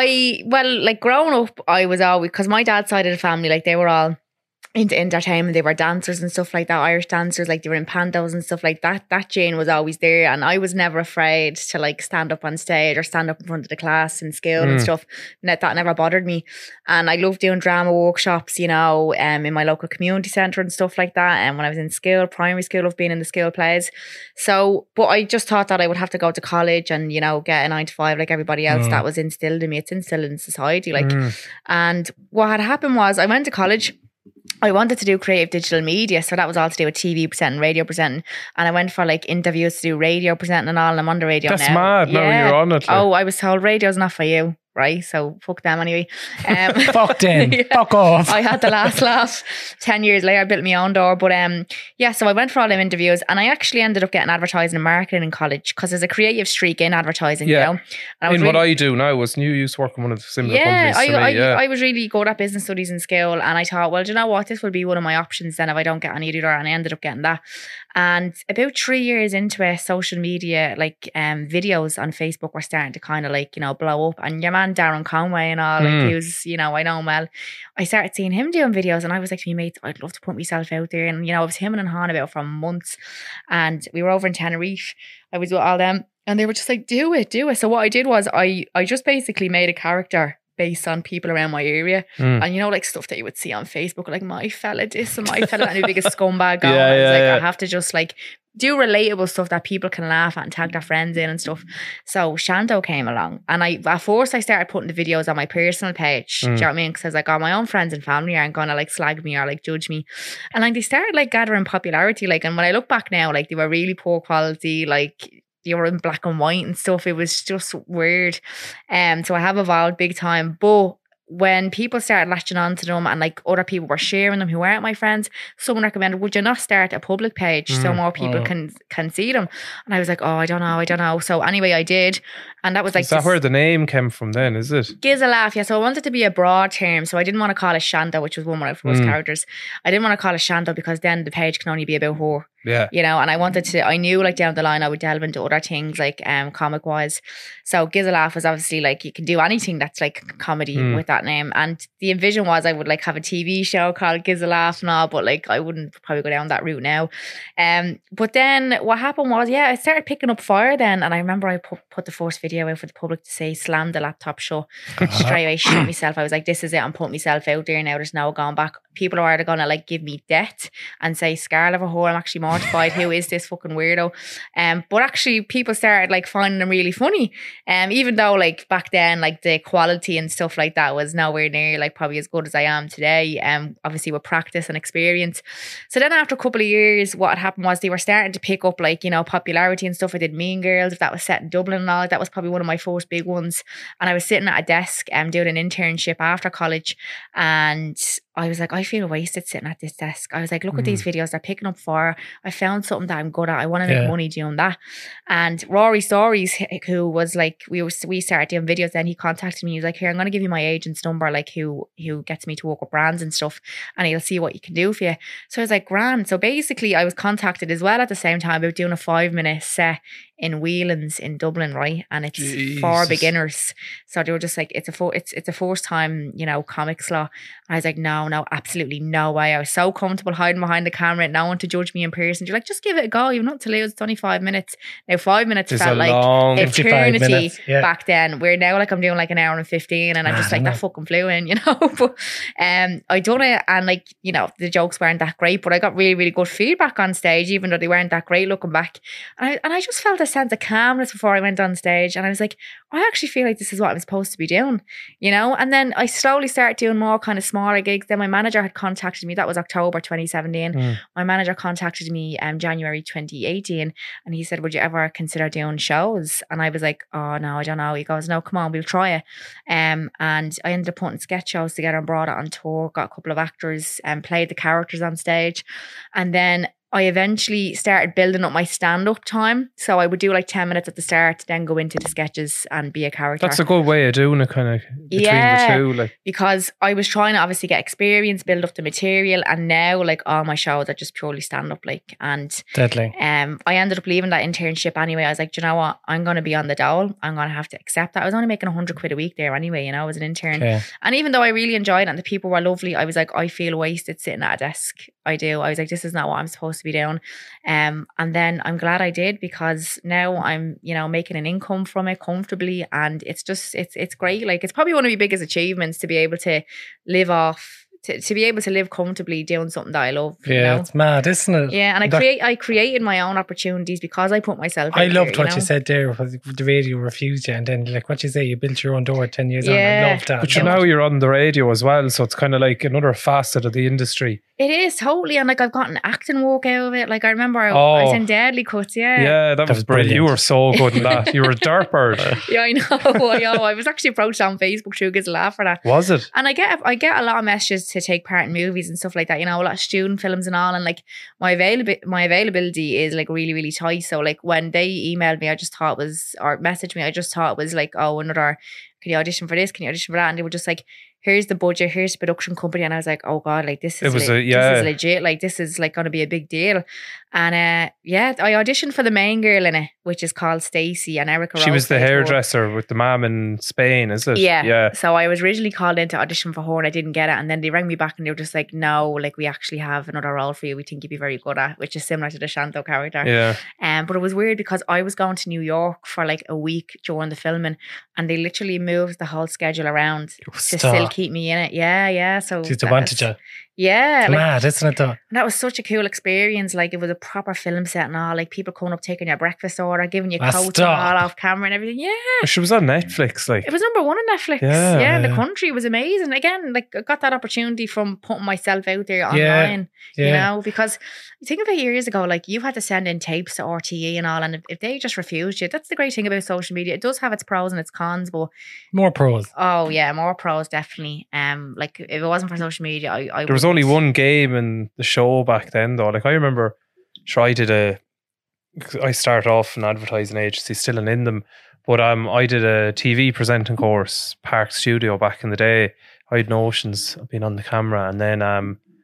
Like growing up, I was always, because my dad's side of the family, like they were all into entertainment, they were dancers and stuff like that, Irish dancers, like they were in pantos and stuff like that. That gene was always there, and I was never afraid to like stand up on stage or stand up in front of the class in school and stuff. That never bothered me, and I loved doing drama workshops, you know, in my local community centre and stuff like that. And when I was in school, primary school, I've been in the school plays. So, but I just thought that I would have to go to college and, you know, get a 9 to 5 like everybody else. That was instilled in me. It's instilled in society, like. And what had happened was I went to college. I wanted to do creative digital media, so that was all to do with TV presenting, radio presenting, and I went for like interviews to do radio presenting and all, and I'm on the radio now. That's mad, now you're on it. Like. Oh, I was told radio's not for you, right? So fuck them anyway. Fuck them, fuck off. I had the last laugh. 10 years later, I built my own door, but so I went for all them interviews, and I actually ended up getting advertising and marketing in college because there's a creative streak in advertising, you know. And what I do now was you used to work in one of the similar companies to me. I was really good at business studies in school, and I thought, well, do you know what, this will be one of my options then if I don't get any other, and I ended up getting that. And about 3 years into it, social media, like videos on Facebook were starting to kind of like, you know, blow up, and your man Darren Conway and all, like he was, you know, I know him well. I started seeing him doing videos, and I was like to my mates, I'd love to put myself out there. And you know, I was him and Han about for months, and we were over in Tenerife. I was with all them, and they were just like, do it. So what I did was I just basically made a character based on people around my area, and you know, like stuff that you would see on Facebook, like my fella this and my fella that, and the biggest scumbag going. I was like, I have to just like do relatable stuff that people can laugh at and tag their friends in and stuff. So Shanto came along, and at first I started putting the videos on my personal page. Do you know what I mean? Because I was like, oh, my own friends and family aren't gonna like slag me or like judge me. And like they started like gathering popularity, like, and when I look back now, like they were really poor quality, like they were in black and white and stuff. It was just weird. So I have evolved big time. But when people started latching onto them, and like other people were sharing them who weren't my friends, someone recommended, would you not start a public page so more people can see them? And I was like, oh, I don't know. So anyway, I did. And that was like, is that where the name came from then, is it? Giz a laugh, yeah. So I wanted to be a broad term. So I didn't want to call it Shanda, which was one of my first characters. I didn't want to call it Shanda because then the page can only be about her. Yeah. You know, and I knew like down the line I would delve into other things like comic wise. So Gizzle Laugh was obviously like, you can do anything that's like comedy with that name. And the envision was I would like have a TV show called Gizzle Laugh and all, but like I wouldn't probably go down that route now. But then what happened was, I started picking up fire then. And I remember I put the first video out for the public to say, slam the laptop shut. Straight away shoot myself. I was like, this is it. I'm putting myself out there now. There's no going back. People are either going to like give me death and say, Scarlet of a whore, I'm actually mortified. Who is this fucking weirdo? But actually people started like finding them really funny. Even though like back then, like the quality and stuff like that was nowhere near like probably as good as I am today. Obviously with practice and experience. So then after a couple of years, what had happened was they were starting to pick up like, you know, popularity and stuff. I did Mean Girls, if that was set in Dublin and all. That was probably one of my first big ones. And I was sitting at a desk doing an internship after college, and I was like, I feel wasted sitting at this desk. I was like, look at these videos, they're picking up fire. I found something that I'm good at. I want to make money doing that. And Rory Stories, who was like, we started doing videos then, he contacted me. He was like, here, I'm going to give you my agent's number, like who gets me to work with brands and stuff, and he'll see what you can do for you. So I was like, grand. So basically I was contacted as well at the same time about doing a 5-minute set in Whelan's in Dublin, right? And it's for beginners. So they were just like, it's a first time, you know, comics law. And I was like, no, absolutely no way. I was so comfortable hiding behind the camera, no one to judge me in person. You're like, just give it a go. You've nothing to lose. It's only 5 minutes. Now 5 minutes felt like eternity back then. Where now like I'm doing like an hour and 15, and I'm just like, that fucking flew in, you know. But I done it, and like, you know, the jokes weren't that great, but I got really, really good feedback on stage, even though they weren't that great looking back. And I just felt a sense of calmness before I went on stage, and I was like, I actually feel like this is what I'm supposed to be doing, you know. And then I slowly started doing more kind of smaller gigs. Then my manager had contacted me. That was October 2017. My manager contacted me January 2018, and he said, would you ever consider doing shows? And I was like, oh no, I don't know. He goes, no, come on, we'll try it. And I ended up putting sketch shows together and brought it on tour, got a couple of actors and played the characters on stage. And then I eventually started building up my stand-up time. So I would do like 10 minutes at the start, then go into the sketches and be a character. That's a good way of doing it, kind of between the two. Like, because I was trying to obviously get experience, build up the material, and now like all my shows are just purely stand-up, like. And deadly. I ended up leaving that internship anyway. I was like, do you know what? I'm going to be on the dole. I'm going to have to accept that. I was only making 100 quid a week there anyway, you know, I was an intern. Yeah. And even though I really enjoyed it and the people were lovely, I was like, I feel wasted sitting at a desk. I was like, this is not what I'm supposed to be doing. And then I'm glad I did, because now I'm, you know, making an income from it comfortably, and it's just, it's great. Like, it's probably one of my biggest achievements to be able to live off, to be able to live comfortably doing something that I love. Yeah, you know? It's mad, isn't it? Yeah, and I created my own opportunities because I put myself out I loved there, what you said there. The radio refused you, and then like what you say, you built your own door 10 years on. I loved that. But now you're on the radio as well, so it's kind of like another facet of the industry. It is totally, and like I've gotten acting work out of it. Like I remember I was in Deadly Cuts. Yeah, that was brilliant. You were so good in that. You were a dirt bird. Yeah, I know. I was actually approached on Facebook through Gizzle Laugh for that. Was it? And I get a lot of messages to take part in movies and stuff like that. You know, a lot of student films and all. And like my availability is like really, really tight. So like when they emailed me, messaged me, I just thought it was like, oh, another, can you audition for this? Can you audition for that? And they were just like, here's the budget, here's the production company. And I was like, oh God, like this is legit. Like this is like going to be a big deal. And I auditioned for the main girl in it, which is called Stacey, and Erica. She was the hairdresser with the mom in Spain, is it? Yeah. So I was originally called in to audition for her, and I didn't get it. And then they rang me back and they were just like, no, like we actually have another role for you. We think you'd be very good at, which is similar to the Shanto character. Yeah. But it was weird because I was going to New York for like a week during the filming, and they literally moved the whole schedule around to still keep me in it. Yeah. So she's the wanted you. Yeah. It's mad, isn't it though? And that was such a cool experience. Like it was a proper film set and all, like people coming up taking your breakfast order, giving you coats and all off camera and everything. Yeah. She was on Netflix, like. It was number 1 on Netflix. Yeah, in the country. It was amazing. Again, like I got that opportunity from putting myself out there online. You know, because think about years ago, like you had to send in tapes to RTE and all, and if they just refused you, that's the great thing about social media. It does have its pros and its cons, but more pros. Oh yeah, more pros definitely. Like if it wasn't for social media, I there was only one game in the show back then though. Like I remember I started off an advertising agency, still in them, but I did a TV presenting course, Park Studio, back in the day. I had notions of being on the camera, and then I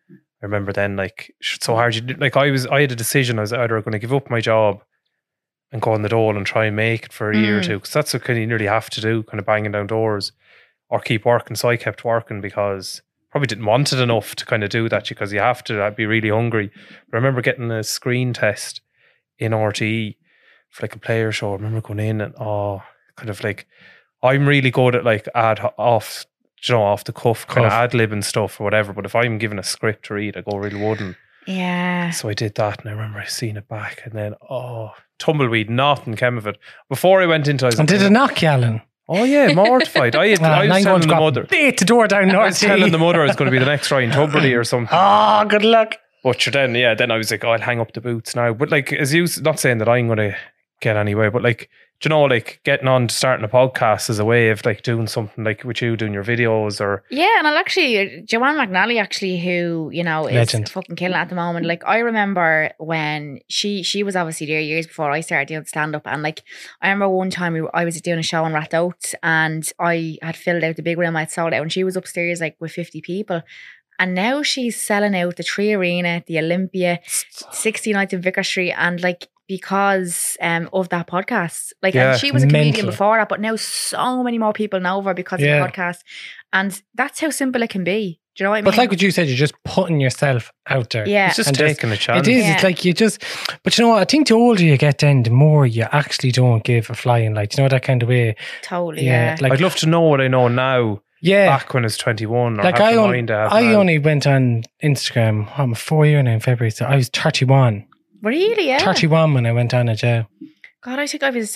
remember then, like, so hard. Like, I had a decision. I was either going to give up my job and go on the dole and try and make it for a year or two, because that's what kind of you nearly have to do, kind of banging down doors, or keep working. So I kept working because probably didn't want it enough to kind of do that, because you have to. I'd be really hungry. But I remember getting a screen test in RTE for like a player show. I remember going in and kind of like, I'm really good at like off the cuff kind of ad-lib and stuff or whatever. But if I'm given a script to read, I go really wooden. Yeah. So I did that, and I remember seeing it back, and then tumbleweed, nothing came of it. Before I went into, did it knock you, Alan? Oh yeah, mortified. I was telling the mother. Beat the door down. I was telling the mother I was going to be the next Ryan Tubridy or something. Oh, good luck. But then I was like, I'll hang up the boots now. But like, as you, not saying that I'm going to get anywhere, but like, do you know, like getting on to starting a podcast is a way of like doing something like with you doing your videos or. Yeah, and I'll actually, Joanne McNally actually, who, you know, is Legend. Fucking killing it at the moment. Like, I remember when she was obviously there years before I started doing stand up, and like, I remember one time I was doing a show on Rathout, and I had filled out the big room, I'd sold out, and she was upstairs like with 50 people. And now she's selling out the 3 Arena, the Olympia, 60 nights in Vicar Street, and like, because of that podcast. Like, and she was a comedian before that, but now so many more people know of her because of the podcast. And that's how simple it can be. Do you know what I mean? But like what you said, you're just putting yourself out there. Yeah. It's just taking a chance. It is. Yeah. It's like you just, but you know what? I think the older you get then, the more you actually don't give a flying, like, you know, that kind of way. Totally. Yeah. Like, I'd love to know what I know now. Yeah. Back when I was 21. Or like, I only went on Instagram, I'm 4 years now in February, so I was 31. Really? Yeah. 31 when I went on it, yeah. God, I think I was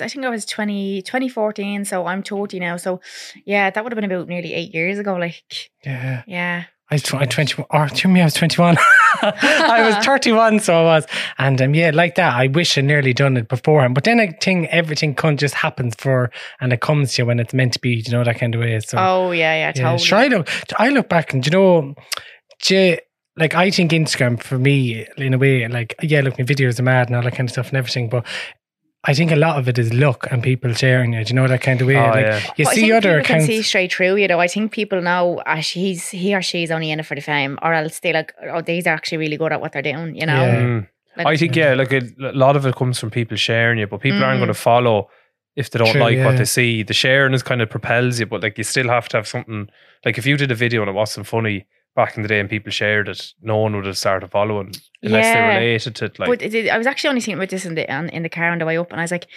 2014, so I'm 30 now. So yeah, that would have been about nearly 8 years ago. Like, yeah. I was 21. Or to me, I was 21. I was 31, so I was. And like that, I wish I nearly done it beforehand. But then I think everything just happens and it comes to you when it's meant to be, you know, that kind of way. So, totally. Sure, I look back and, you know, like, I think Instagram for me, in a way, like, yeah, look, my videos are mad and all that kind of stuff and everything, but I think a lot of it is luck and people sharing it, you know, that kind of way. You see other accounts. Can see straight through, you know. I think people know he or she's only in it for the fame, or else they like, these are actually really good at what they're doing, you know. Yeah. Like, I think, like a lot of it comes from people sharing you, but people aren't going to follow if they don't what they see. The sharing is kind of propels you, but like, you still have to have something. Like, if you did a video and it wasn't funny back in the day and people shared it, no one would have started following unless they related to it. Like, but I was actually only thinking about this in the car on the way up, and I was like,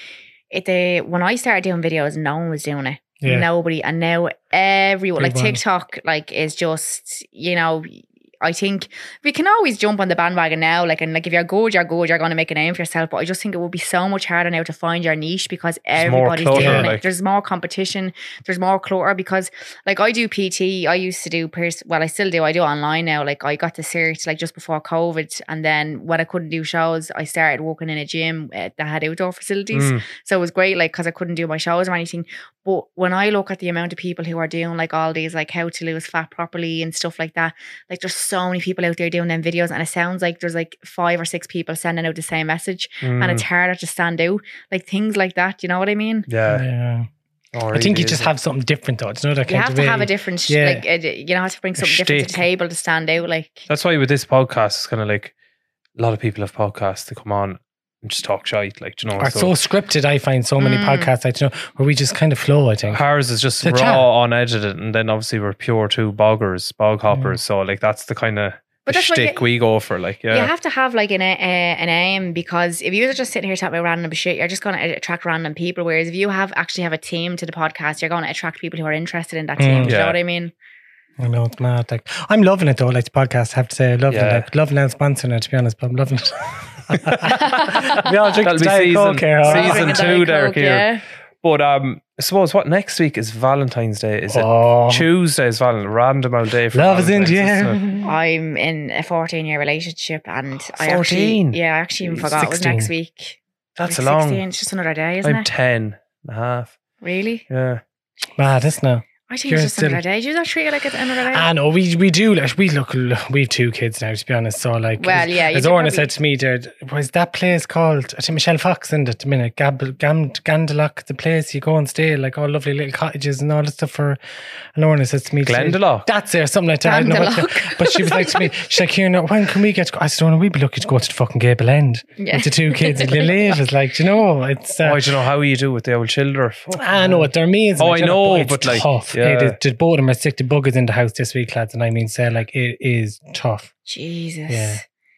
when I started doing videos, no one was doing it. Nobody. And now everyone, like TikTok, like, is just, you know, I think we can always jump on the bandwagon now, like, and like, if you're good, you're going to make a name for yourself. But I just think it would be so much harder now to find your niche, because everybody's doing it. Like, there's more competition, there's more clutter, because like, I do PT, I used to do I still do, I do it online now. Like, I got the cert like just before COVID, and then when I couldn't do shows, I started working in a gym that had outdoor facilities. So it was great, like, because I couldn't do my shows or anything. But when I look at the amount of people who are doing like all these, like, how to lose fat properly and stuff like that, like, there's so many people out there doing them videos, and it sounds like there's like 5 or 6 people sending out the same message, and it's harder to stand out. Like, things like that, you know what I mean? Yeah. I think you just have something different, though. It's not that you have to have a different, like, you know, have to bring something different to the table to stand out. Like, that's why with this podcast, it's kind of like a lot of people have podcasts to come on and just talk shite, like, you know. Are so scripted, I find so many podcasts, like, you know, where we just kind of flow, I think. Ours is just raw, unedited, and then obviously we're pure two bog hoppers, so like, that's the kind of shtick we go for, like, You have to have like an aim, because if you're just sitting here talking about random shit, you're just going to attract random people, whereas if you actually have a team to the podcast, you're going to attract people who are interested in that team. Do you know what I mean? I know, it's mad. Like, I'm loving it though, like, the podcast, I have to say. I love it. Like, loving and sponsoring it, to be honest, but I'm loving it. We all drink Diet Coke here. Season 2 there, here. But I suppose what next week is Valentine's Day. Is it Tuesday? Is random old day for love is in the air. I'm in a 14-year relationship, and 14? I actually even forgot 16. It was next week. That's a long. 16. It's just another day, isn't it? I'm 10 and a half. Really? Yeah. Mad, isn't it? I think it's just another day. Do you not treat it like it's another day? I know, we do. Like, we have 2 kids now, to be honest. So, like, well, yeah. As Orna said to me, there was that place called, I think Michelle Fox in it at the minute, Gandalock, the place you go and stay, like all lovely little cottages and all that stuff for. And Orna says to me, Glendalough. That's it, something like that. I don't know what but she was like to me, she's like, here, when can we get to go? I said, Orna, we'd be lucky to go to the fucking Gable End with the 2 kids and live. It's like, you know, it's. Do you know how you do with the old children? I know what they're amazing. I know, but like, tough. Yeah. Both of them are sick to buggers in the house this week, lads, and I mean, say, like, it is tough. Jesus. Yeah.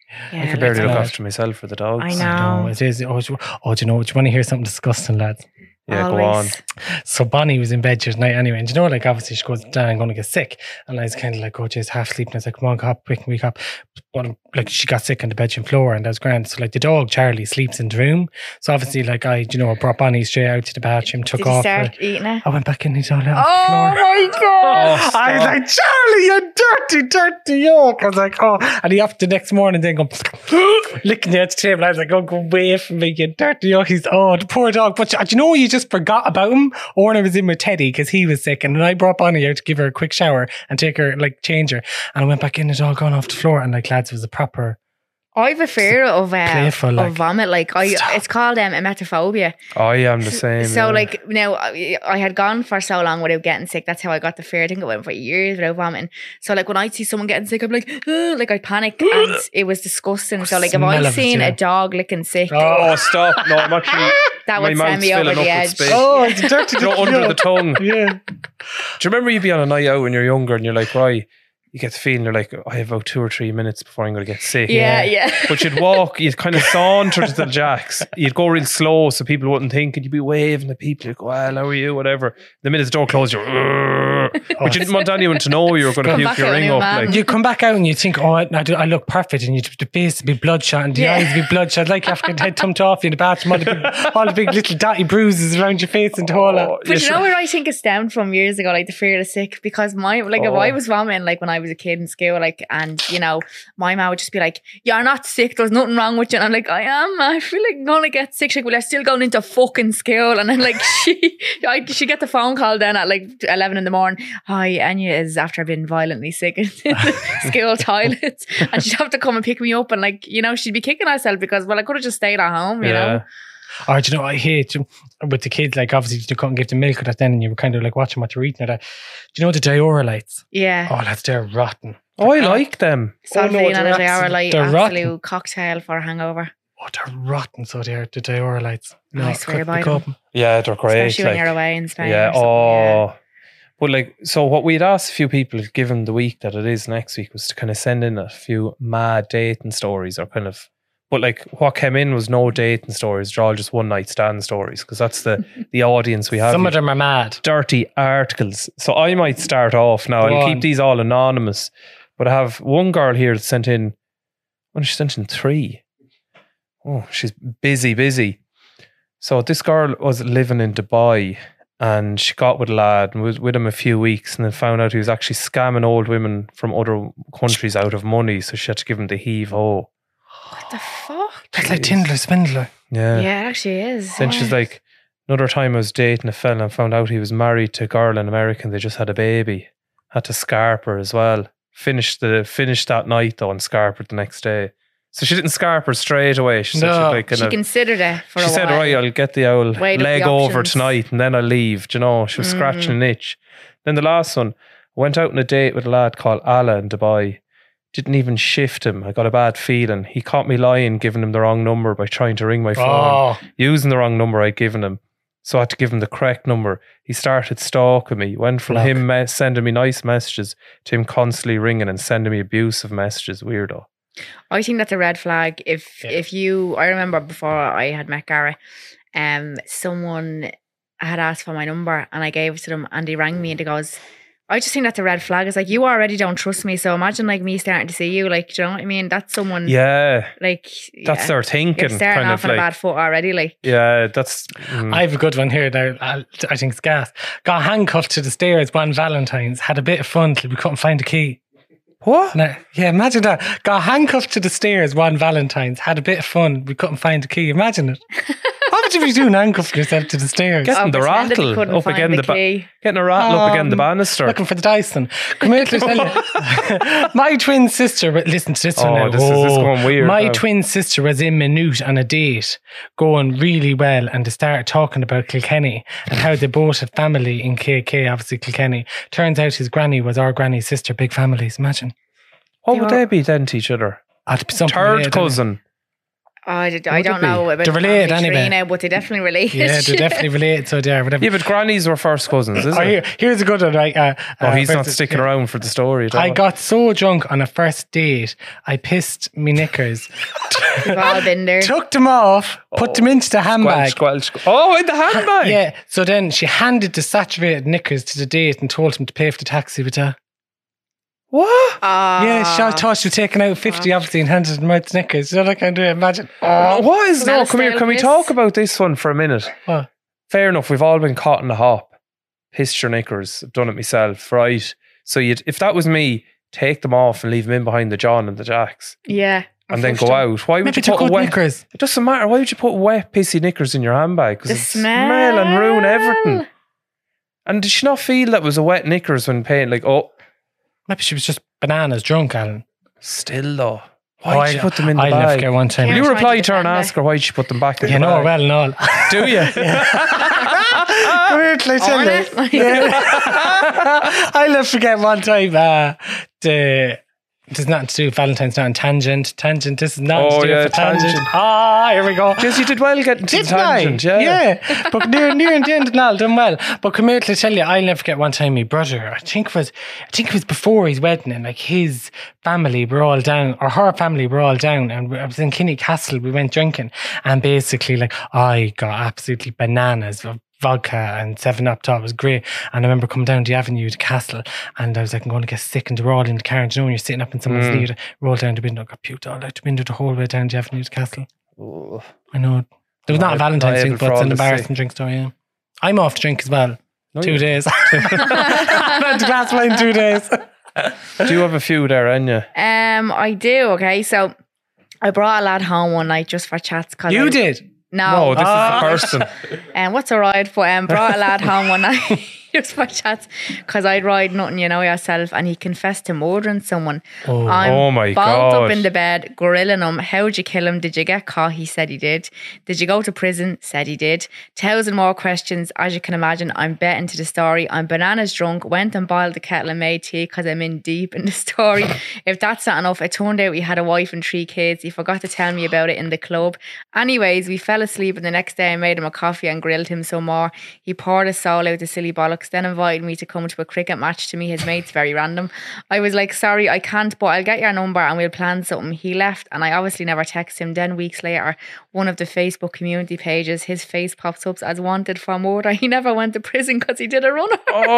I can barely look after myself for the dogs. I know. It is. Oh, do you know? Do you want to hear something disgusting, lads? Yeah, Always. go on. So Bonnie was in bed the other night anyway, and you know, like, obviously she goes, Dan, I'm going to get sick. And I was kind of like, oh, geez, half sleeping. I was like, come on, go up, quick, wake up. But, like, she got sick on the bedroom floor, and that was grand. So, like, the dog, Charlie, sleeps in the room. So, obviously, like, I brought Bonnie straight out to the bathroom, took off. Did you start eating it? I went back in, he's all out on the floor. Oh, my God. I was like, Charlie, you dirty yolk. I was like, oh. And he up the next morning, then go, licking the table. I was like, oh, go away from me, you dirty yolk. He's, the poor dog. But do you know, you just forgot about him. Orna was in with Teddy because he was sick. And then I brought Bonnie out to give her a quick shower and take her, like, change her. And I went back in, it's all gone off the floor. And, like, lads, it was a proper... I have a fear of like, vomit. Like, it's called emetophobia. I am the same. So, like, now I had gone for so long without getting sick. That's how I got the fear. I think I went for years without vomiting. So, like, when I see someone getting sick, I'm like, I panic, and it was disgusting. So, like, if I seen a dog licking sick, stop! No, I'm actually. That would send me over the edge. Oh, it's dirty. Under the tongue. Yeah. Do you remember you'd be on a night out when you're younger and you're like, right? You get the feeling you're like, I have about 2 or 3 minutes before I'm going to get sick. Yeah. But you'd walk, you'd kind of saunter to the jacks. You'd go real slow so people wouldn't think, and you'd be waving at people. You'd go, well, how are you? Whatever. The minute the door closed, you're, but you didn't want anyone to know you were going to puke your ring up. Like. You come back out and you think, oh, I look perfect, and the face to be bloodshot and the eyes to be bloodshot, like after the head tumped off you in the bathroom, all the big little dotty bruises around your face and all that. But you know where I think it stemmed from years ago, like the fear of sick, because if I was vomiting, like when I was a kid in school, like, and you know, my mom would just be like, you're not sick, there's nothing wrong with you, and I'm like, I am, I feel like I'm gonna get sick. She's like, well, you're still going into fucking school. And then like she get the phone call then at like 11 in the morning, hi, Anya is after being violently sick in the school toilets, and she'd have to come and pick me up, and like, you know, she'd be kicking herself because, well, I could have just stayed at home, you know. Or do you know, I hate with the kids, like, obviously you couldn't give them milk or that then, and you were kind of like watching what you're eating or that. Do you know the Dioralites? Yeah. Oh, they're rotten. Oh, I like them. Solvine and a Dioralite, absolute rotten. cocktail for a hangover. Oh, they're rotten, so they're the Dioralites. No, I swear by them. Yeah, they're great. Especially when you're away in Spain. Yeah, or something, But like, so what we'd asked a few people, given the week that it is next week, was to kind of send in a few mad dating stories or kind of, but like what came in was no dating stories, they're all just one night stand stories, because that's the audience we have. Some of them are mad. Dirty articles. So I might start off now. I'll keep these all anonymous, but I have one girl here that sent in, she sent in 3. Oh, she's busy. So this girl was living in Dubai, and she got with a lad and was with him a few weeks, and then found out he was actually scamming old women from other countries out of money, so she had to give him the heave-ho. What the fuck? It's like Tinder Swindler. Yeah. Yeah, it actually is. Then she's like, another time I was dating a fella and found out he was married to a girl in America and they just had a baby. Had to scarp her as well. Finished that night though and scarp her the next day. So she didn't scarp her straight away. She said she considered it for a while. She said, right, I'll get the old leg over tonight and then I'll leave. Do you know, she was scratching an itch. Then the last one, went out on a date with a lad called Allah in Dubai. Didn't even shift him. I got a bad feeling. He caught me lying, giving him the wrong number by trying to ring my phone, using the wrong number I'd given him. So I had to give him the correct number. He started stalking me. Went from him sending me nice messages to him constantly ringing and sending me abusive messages. Weirdo. I think that's a red flag. If you, I remember before I had met Gary, someone had asked for my number and I gave it to them and he rang me and he goes, I just think that's a red flag. It's like, you already don't trust me, so imagine like me starting to see you, like, do you know what I mean? That's someone, like, that's their thinking. You're starting kind off of on a bad foot already, like. Yeah, that's. I have a good one here. Now, I think it's gas. Got handcuffed to the stairs one Valentine's. Had a bit of fun till we couldn't find a key. What? Now, yeah, imagine that. Got handcuffed to the stairs one Valentine's. Had a bit of fun. We couldn't find a key. Imagine it. What would you do handcuffing yourself to the stairs? Getting the rattle up again getting a rattle up again the banister. Looking for the Dyson. Come here, to tell you. My twin sister, listen to this one now. This is going weird. My twin sister was in Maynooth on a date, going really well, and they started talking about Kilkenny and how they both had family in KK, obviously Kilkenny. Turns out his granny was our granny's sister, big families, imagine. What would they be then to each other? Third cousin. I don't know about they're related anyway. Now, but they definitely related. Yeah, they're definitely related. So they are. Whatever. Yeah, but grannies were first cousins, isn't it? Here's a good one. Right? He's not sticking around for the story. I got so drunk on a first date, I pissed me knickers. We've all been there. Took them off, put them into the handbag. Squelch. Oh, in the handbag? Yeah. So then she handed the saturated knickers to the date and told him to pay for the taxi with her. What? Yeah, she thought she was taking out 50 obviously and handed them out Snickers. You know, I can't do it. Imagine. What is that? Come here. Can we talk about this one for a minute? What? Fair enough. We've all been caught in the hop. Pissed your knickers. I've done it myself, right? So if that was me, take them off and leave them in behind the John and the Jacks. Yeah. And then go out. Why would you put wet knickers? It doesn't matter. Why would you put wet, pissy knickers in your handbag? Because the smell and ruin everything. And did she not feel that was a wet knickers when paying? Like, maybe she was just bananas drunk, Alan. Still though. Why did you put them in the bag? I left her one time. Will you reply to her and ask her why she put them back in the bag? You know well and all. Do you? Come here, till I tell you. I'll never forget one time there's nothing to do with Valentine's, not in Tangent. This is not to do with Tangent. Here we go. Because you did well getting to the Tangent, yeah. But near and the end and all, done well. But come here to tell you, I'll never forget one time my brother, I think it was before his wedding, and like his family were all down, or her family were all down, and I was in Kinney Castle, we went drinking, and basically like I got absolutely bananas of vodka and 7-Up. Thought it was great. And I remember coming down the avenue to Castle, and I was like, I'm going to get sick, and they were all in the car. And you know, when you're sitting up in someone's lead, roll down the window, got puked all out the window the whole way down the avenue to Castle. Oh. I know. There was not a Valentine's drink, but it's an embarrassing drink story. Yeah. I'm off to drink as well. 2 days. I had a glass of wine 2 days. Do you have a few there, Anya? I do. Okay, so I brought a lad home one night just for chats. You did? No, this is the person. What's a ride for? Brought a lad home one night just for chats because I'd ride nothing, you know yourself, and he confessed to murdering someone. Oh my God. Balled up in the bed, grilling him. How'd you kill him? Did you get caught? He said he did. Did you go to prison? Said he did. 1,000 more questions. As you can imagine, I'm betting to the story. I'm bananas drunk, went and boiled the kettle and made tea because I'm in deep in the story. If that's not enough, it turned out he had a wife and 3 kids. He forgot to tell me about it in the club. Anyways, we fell asleep, and the next day I made him a coffee and grilled him some more. He poured his soul out the silly bollocks, then invited me to come to a cricket match to meet his mates. Very random. I was like, sorry, I can't, but I'll get your number and we'll plan something. He left, and I obviously never texted him. Then weeks later, one of the Facebook community pages, his face pops up as wanted for murder. He never went to prison because he did a runner.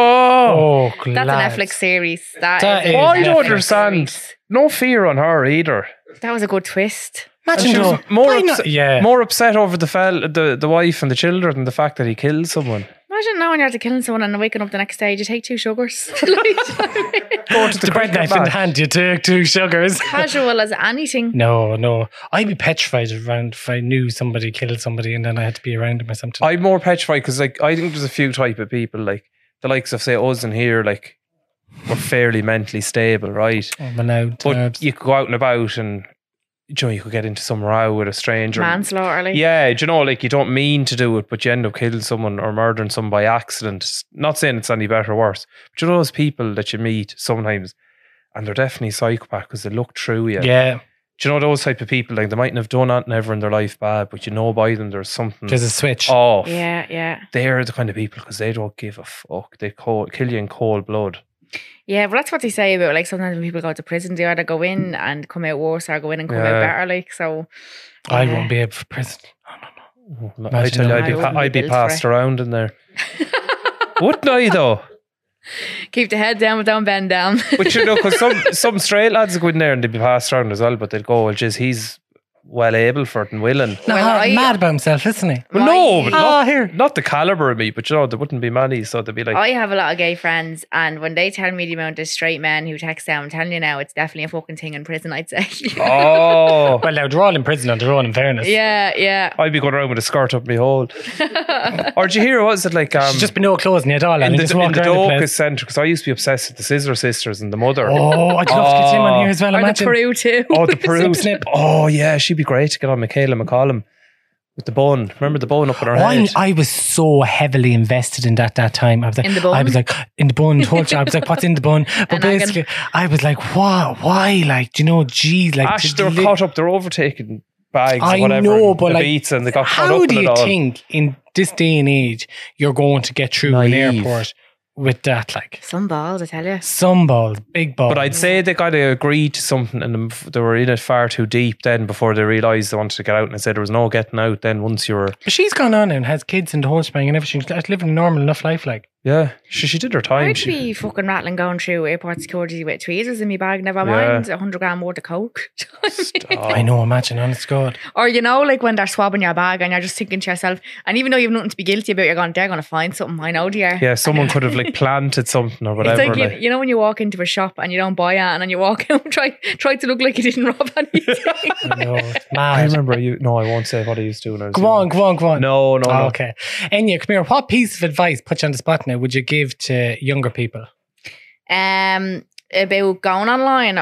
Oh, that's a Netflix series. That is I don't understand. Series. No fear on her either. That was a good twist. Imagine more upset over the wife and the children than the fact that he killed someone. Imagine knowing you're after killing someone and waking up the next day, you take 2 sugars. Go to the bread knife in the hand, you take 2 sugars. Casual as anything. No. I'd be petrified around if I knew somebody killed somebody and then I had to be around him or something. I'm more petrified because I think there's a few type of people, like the likes of, say, us in here, like we're fairly mentally stable, right? But you could go out and about and you could get into some row with a stranger. Manslaughter, like. Yeah, like you don't mean to do it, but you end up killing someone or murdering someone by accident. Not saying it's any better or worse, but you know those people that you meet sometimes, and they're definitely psychopath because they look through you. Yeah. Do you know those type of people, like they mightn't have done anything ever in their life bad, but you know by them there's something. There's a switch. Off. Yeah. They're the kind of people because they don't give a fuck. They kill you in cold blood. Yeah, but that's what they say about, like, sometimes when people go to prison, they either go in and come out worse or go in and come out better, like, so. I won't be able for prison. No. I tell you, I'd be passed around in there. Wouldn't I, though? Keep the head down, but don't bend down. But you know, because some straight lads go in there and they'd be passed around as well, but they'd go, well, geez, he's well able for it and willing. No, mad about himself, isn't he? Well, no, but not the calibre of me, but you know, there wouldn't be many, so they'd be like... I have a lot of gay friends, and when they tell me the amount of straight men who text them, I'm telling you now, it's definitely a fucking thing in prison, I'd say. Oh. Well, now they're all in prison on their own, in fairness. Yeah. I'd be going around with a skirt up my hole. Or did you hear, what was it like... She's just been no clothes in it at all. In the Docus Centre, because I used to be obsessed with the Scissor Sisters and the mother. Oh, I'd love to get him on here as well. Or the Peru too. Oh, the Peru. Oh, yeah, she'd be great to get on Michaela McCollum with the bun. Remember the bun up in her head? I was so heavily invested in that time. I was like, in the bun? I was like, in the bun. I was like, what's in the bun? But basically, I was like, what? Why? Like, do you know, geez, like, Ash, they're caught up. They're overtaking bags, I whatever. know, but like, beats and they got caught up how do in you it all. think in this day and age you're going to get through an airport with that? Like, some balls, I tell you. Some balls, big balls. But I'd say they got to agree to something, and they were in it far too deep then before they realised they wanted to get out. And I said there was no getting out then once you were... But she's gone on and has kids and the whole spring and everything. She's living a normal enough life, like. Yeah, she did her time. I'd be fucking rattling going through airport security with tweezers in my bag, never mind 100 gram worth of coke. I know, imagine, honest God. Or, you know, like when they're swabbing your bag and you're just thinking to yourself, and even though you've nothing to be guilty about, they're going to find something. I know, dear. Yeah, someone could have like planted something or whatever. It's like, you know when you walk into a shop and you don't buy it, and then you walk out and try to look like you didn't rob anything. I know, it's mad. I remember No, I won't say what I used to do when I was Go on. No. Okay. Enya, come here. What piece of advice, put you on the spot now, would you give to younger people? About going online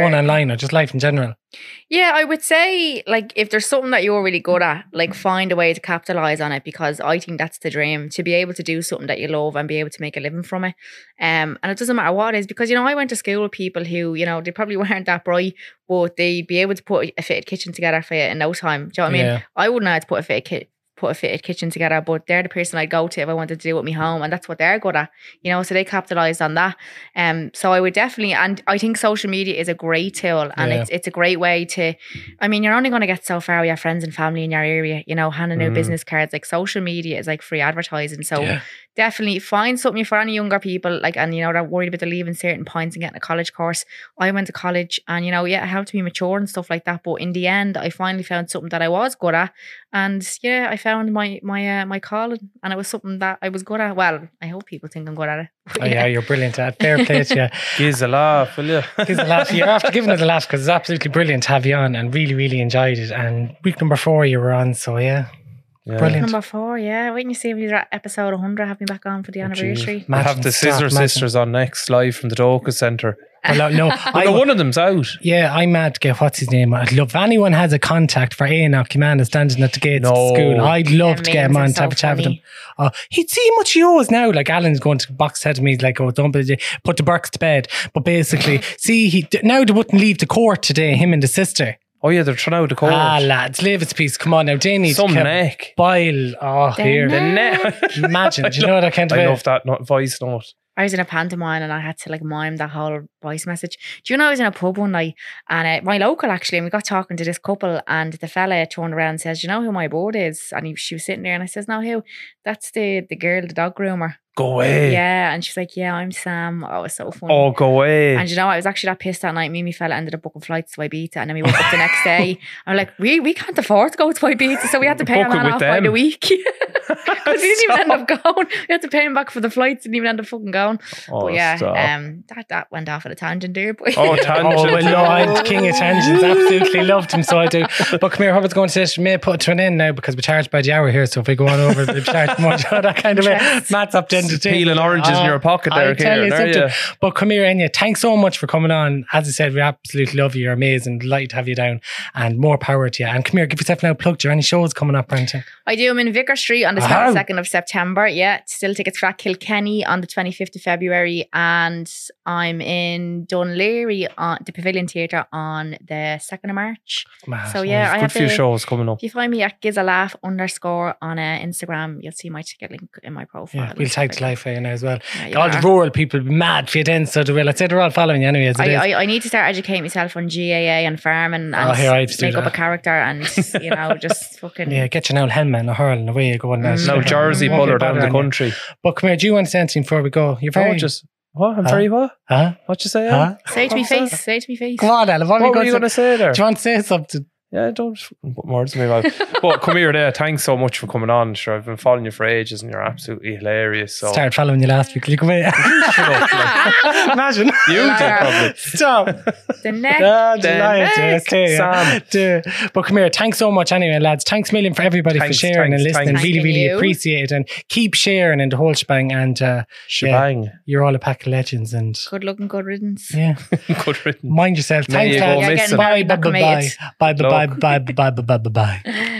or just life in general? Yeah, I would say, like, if there's something that you're really good at, like, find a way to capitalize on it, because I think that's the dream, to be able to do something that you love and be able to make a living from it. And it doesn't matter what it is, because, you know, I went to school with people who, you know, they probably weren't that bright, but they'd be able to put a fitted kitchen together for you in no time. Do you know what I mean? I wouldn't know how to put a fitted kitchen together, but they're the person I'd go to if I wanted to do it at my home, and that's what they're good at, you know, so they capitalised on that. So I would definitely, and I think social media is a great tool, and it's a great way to, I mean, you're only going to get so far with your friends and family in your area, you know, handing out business cards. Like, social media is like free advertising, so definitely find something for any younger people, like, and you know, they're worried about leaving certain points and getting a college course. I went to college, and you know, it helped me mature and stuff like that, but in the end I finally found something that I was good at, and I found my calling, and it was something that I was good at. Well, I hope people think I'm good at it. Oh yeah, you're brilliant at it. Fair play to you. Gives a laugh, will you? Gives a laugh. You're after giving it a laugh, because it's absolutely brilliant to have you on, and really, really enjoyed it. And week number 4 you were on, so yeah. Brilliant. Number 4, yeah. Wait and you see if you're at episode 100, have me back on for the anniversary. We'll have the Scissor Sisters on next, live from the Docus Centre. Well, no, one of them's out. Yeah, I'm mad to get what's his name. I'd love if anyone has a contact for Enoch Humana standing at the gates of the school. I'd love to get him on to have a chat with him. He'd see how much he owes now. Like, Alan's going to box head to me, like, oh, don't put the Burks to bed. But basically, see, now they wouldn't leave the court today, him and the sister. Oh yeah, they're trying out the court. Lads, leave its peace. Come on now, they need some neck. Bile. The neck. Imagine, do you know that kind of I love that voice note. I was in a pantomime and I had to like mime that whole voice message. Do you know, I was in a pub one night, and my local actually, and we got talking to this couple, and the fella turned around and says, "Do you know who my board is?" And she was sitting there, and I says, "No, who?" "That's the girl, the dog groomer." Go away. Yeah, and she's like, "Yeah, I'm Sam." Oh, it was so funny. Oh, go away. And you know, I was actually that pissed that night. Me and my fella ended up booking flights to Ibiza, and then we woke up the next day. I'm like, we can't afford to go to Ibiza, so we had to pay him off by the week. Because we didn't even end up going. We had to pay him back for the flights, didn't even end up fucking going. Oh, but yeah, that went off at a tangent there. But tangent. Oh, well, no, I'm the king of tangents. Absolutely loved him, so I do. But come here, Robert's going to say she may put it to an end now, because we charge by the hour here, so if we go on over, we charge more, that kind of way. Matt's up to entertain. Peeling oranges in your pocket there, Kieran. But come here, Enya, thanks so much for coming on. As I said, we absolutely love you. You're amazing. Delighted to have you down, and more power to you. And come here, give yourself now a plug. Do you have any shows coming up, Brenton? I do. I'm in Vicar Street on the 22nd of September. Yeah, still tickets for Kilkenny on the 25th of February, and I'm in Dunleary on the Pavilion Theatre on the 2nd of March. So yeah, I have a few shows coming up. If you find me at Gizalaugh_ on Instagram, you'll see my ticket link in my profile. Yeah, we'll tag the live for you now as well. All the rural people will be mad for you then, so they will. I'd say they're all following you anyway as it is. I need to start educating myself on GAA and farming, and make up a character, and you know, just fucking get your old helmet and a hurl and away you go. No Jersey puller down the country. But come here, do you want to say anything before we go? You're very what? I'm very what? Huh? What you say? Say it to me face. Say it to me face. Come on, Ella. What were you going to say there? Do you want to say something? Yeah, don't put words in my mouth. But come here there. Thanks so much for coming on. Sure, I've been following you for ages and you're absolutely hilarious. So started following you last week. Will you come here? Imagine. You did probably. Stop. The next. Okay. But come here. Thanks so much anyway, lads. Thanks million for everybody for sharing and listening. Really appreciate it. And keep sharing and the whole shebang. And shebang. Yeah, you're all a pack of legends. And good luck and good riddance. Yeah. Good riddance. Mind yourself. Thanks, lads. Bye.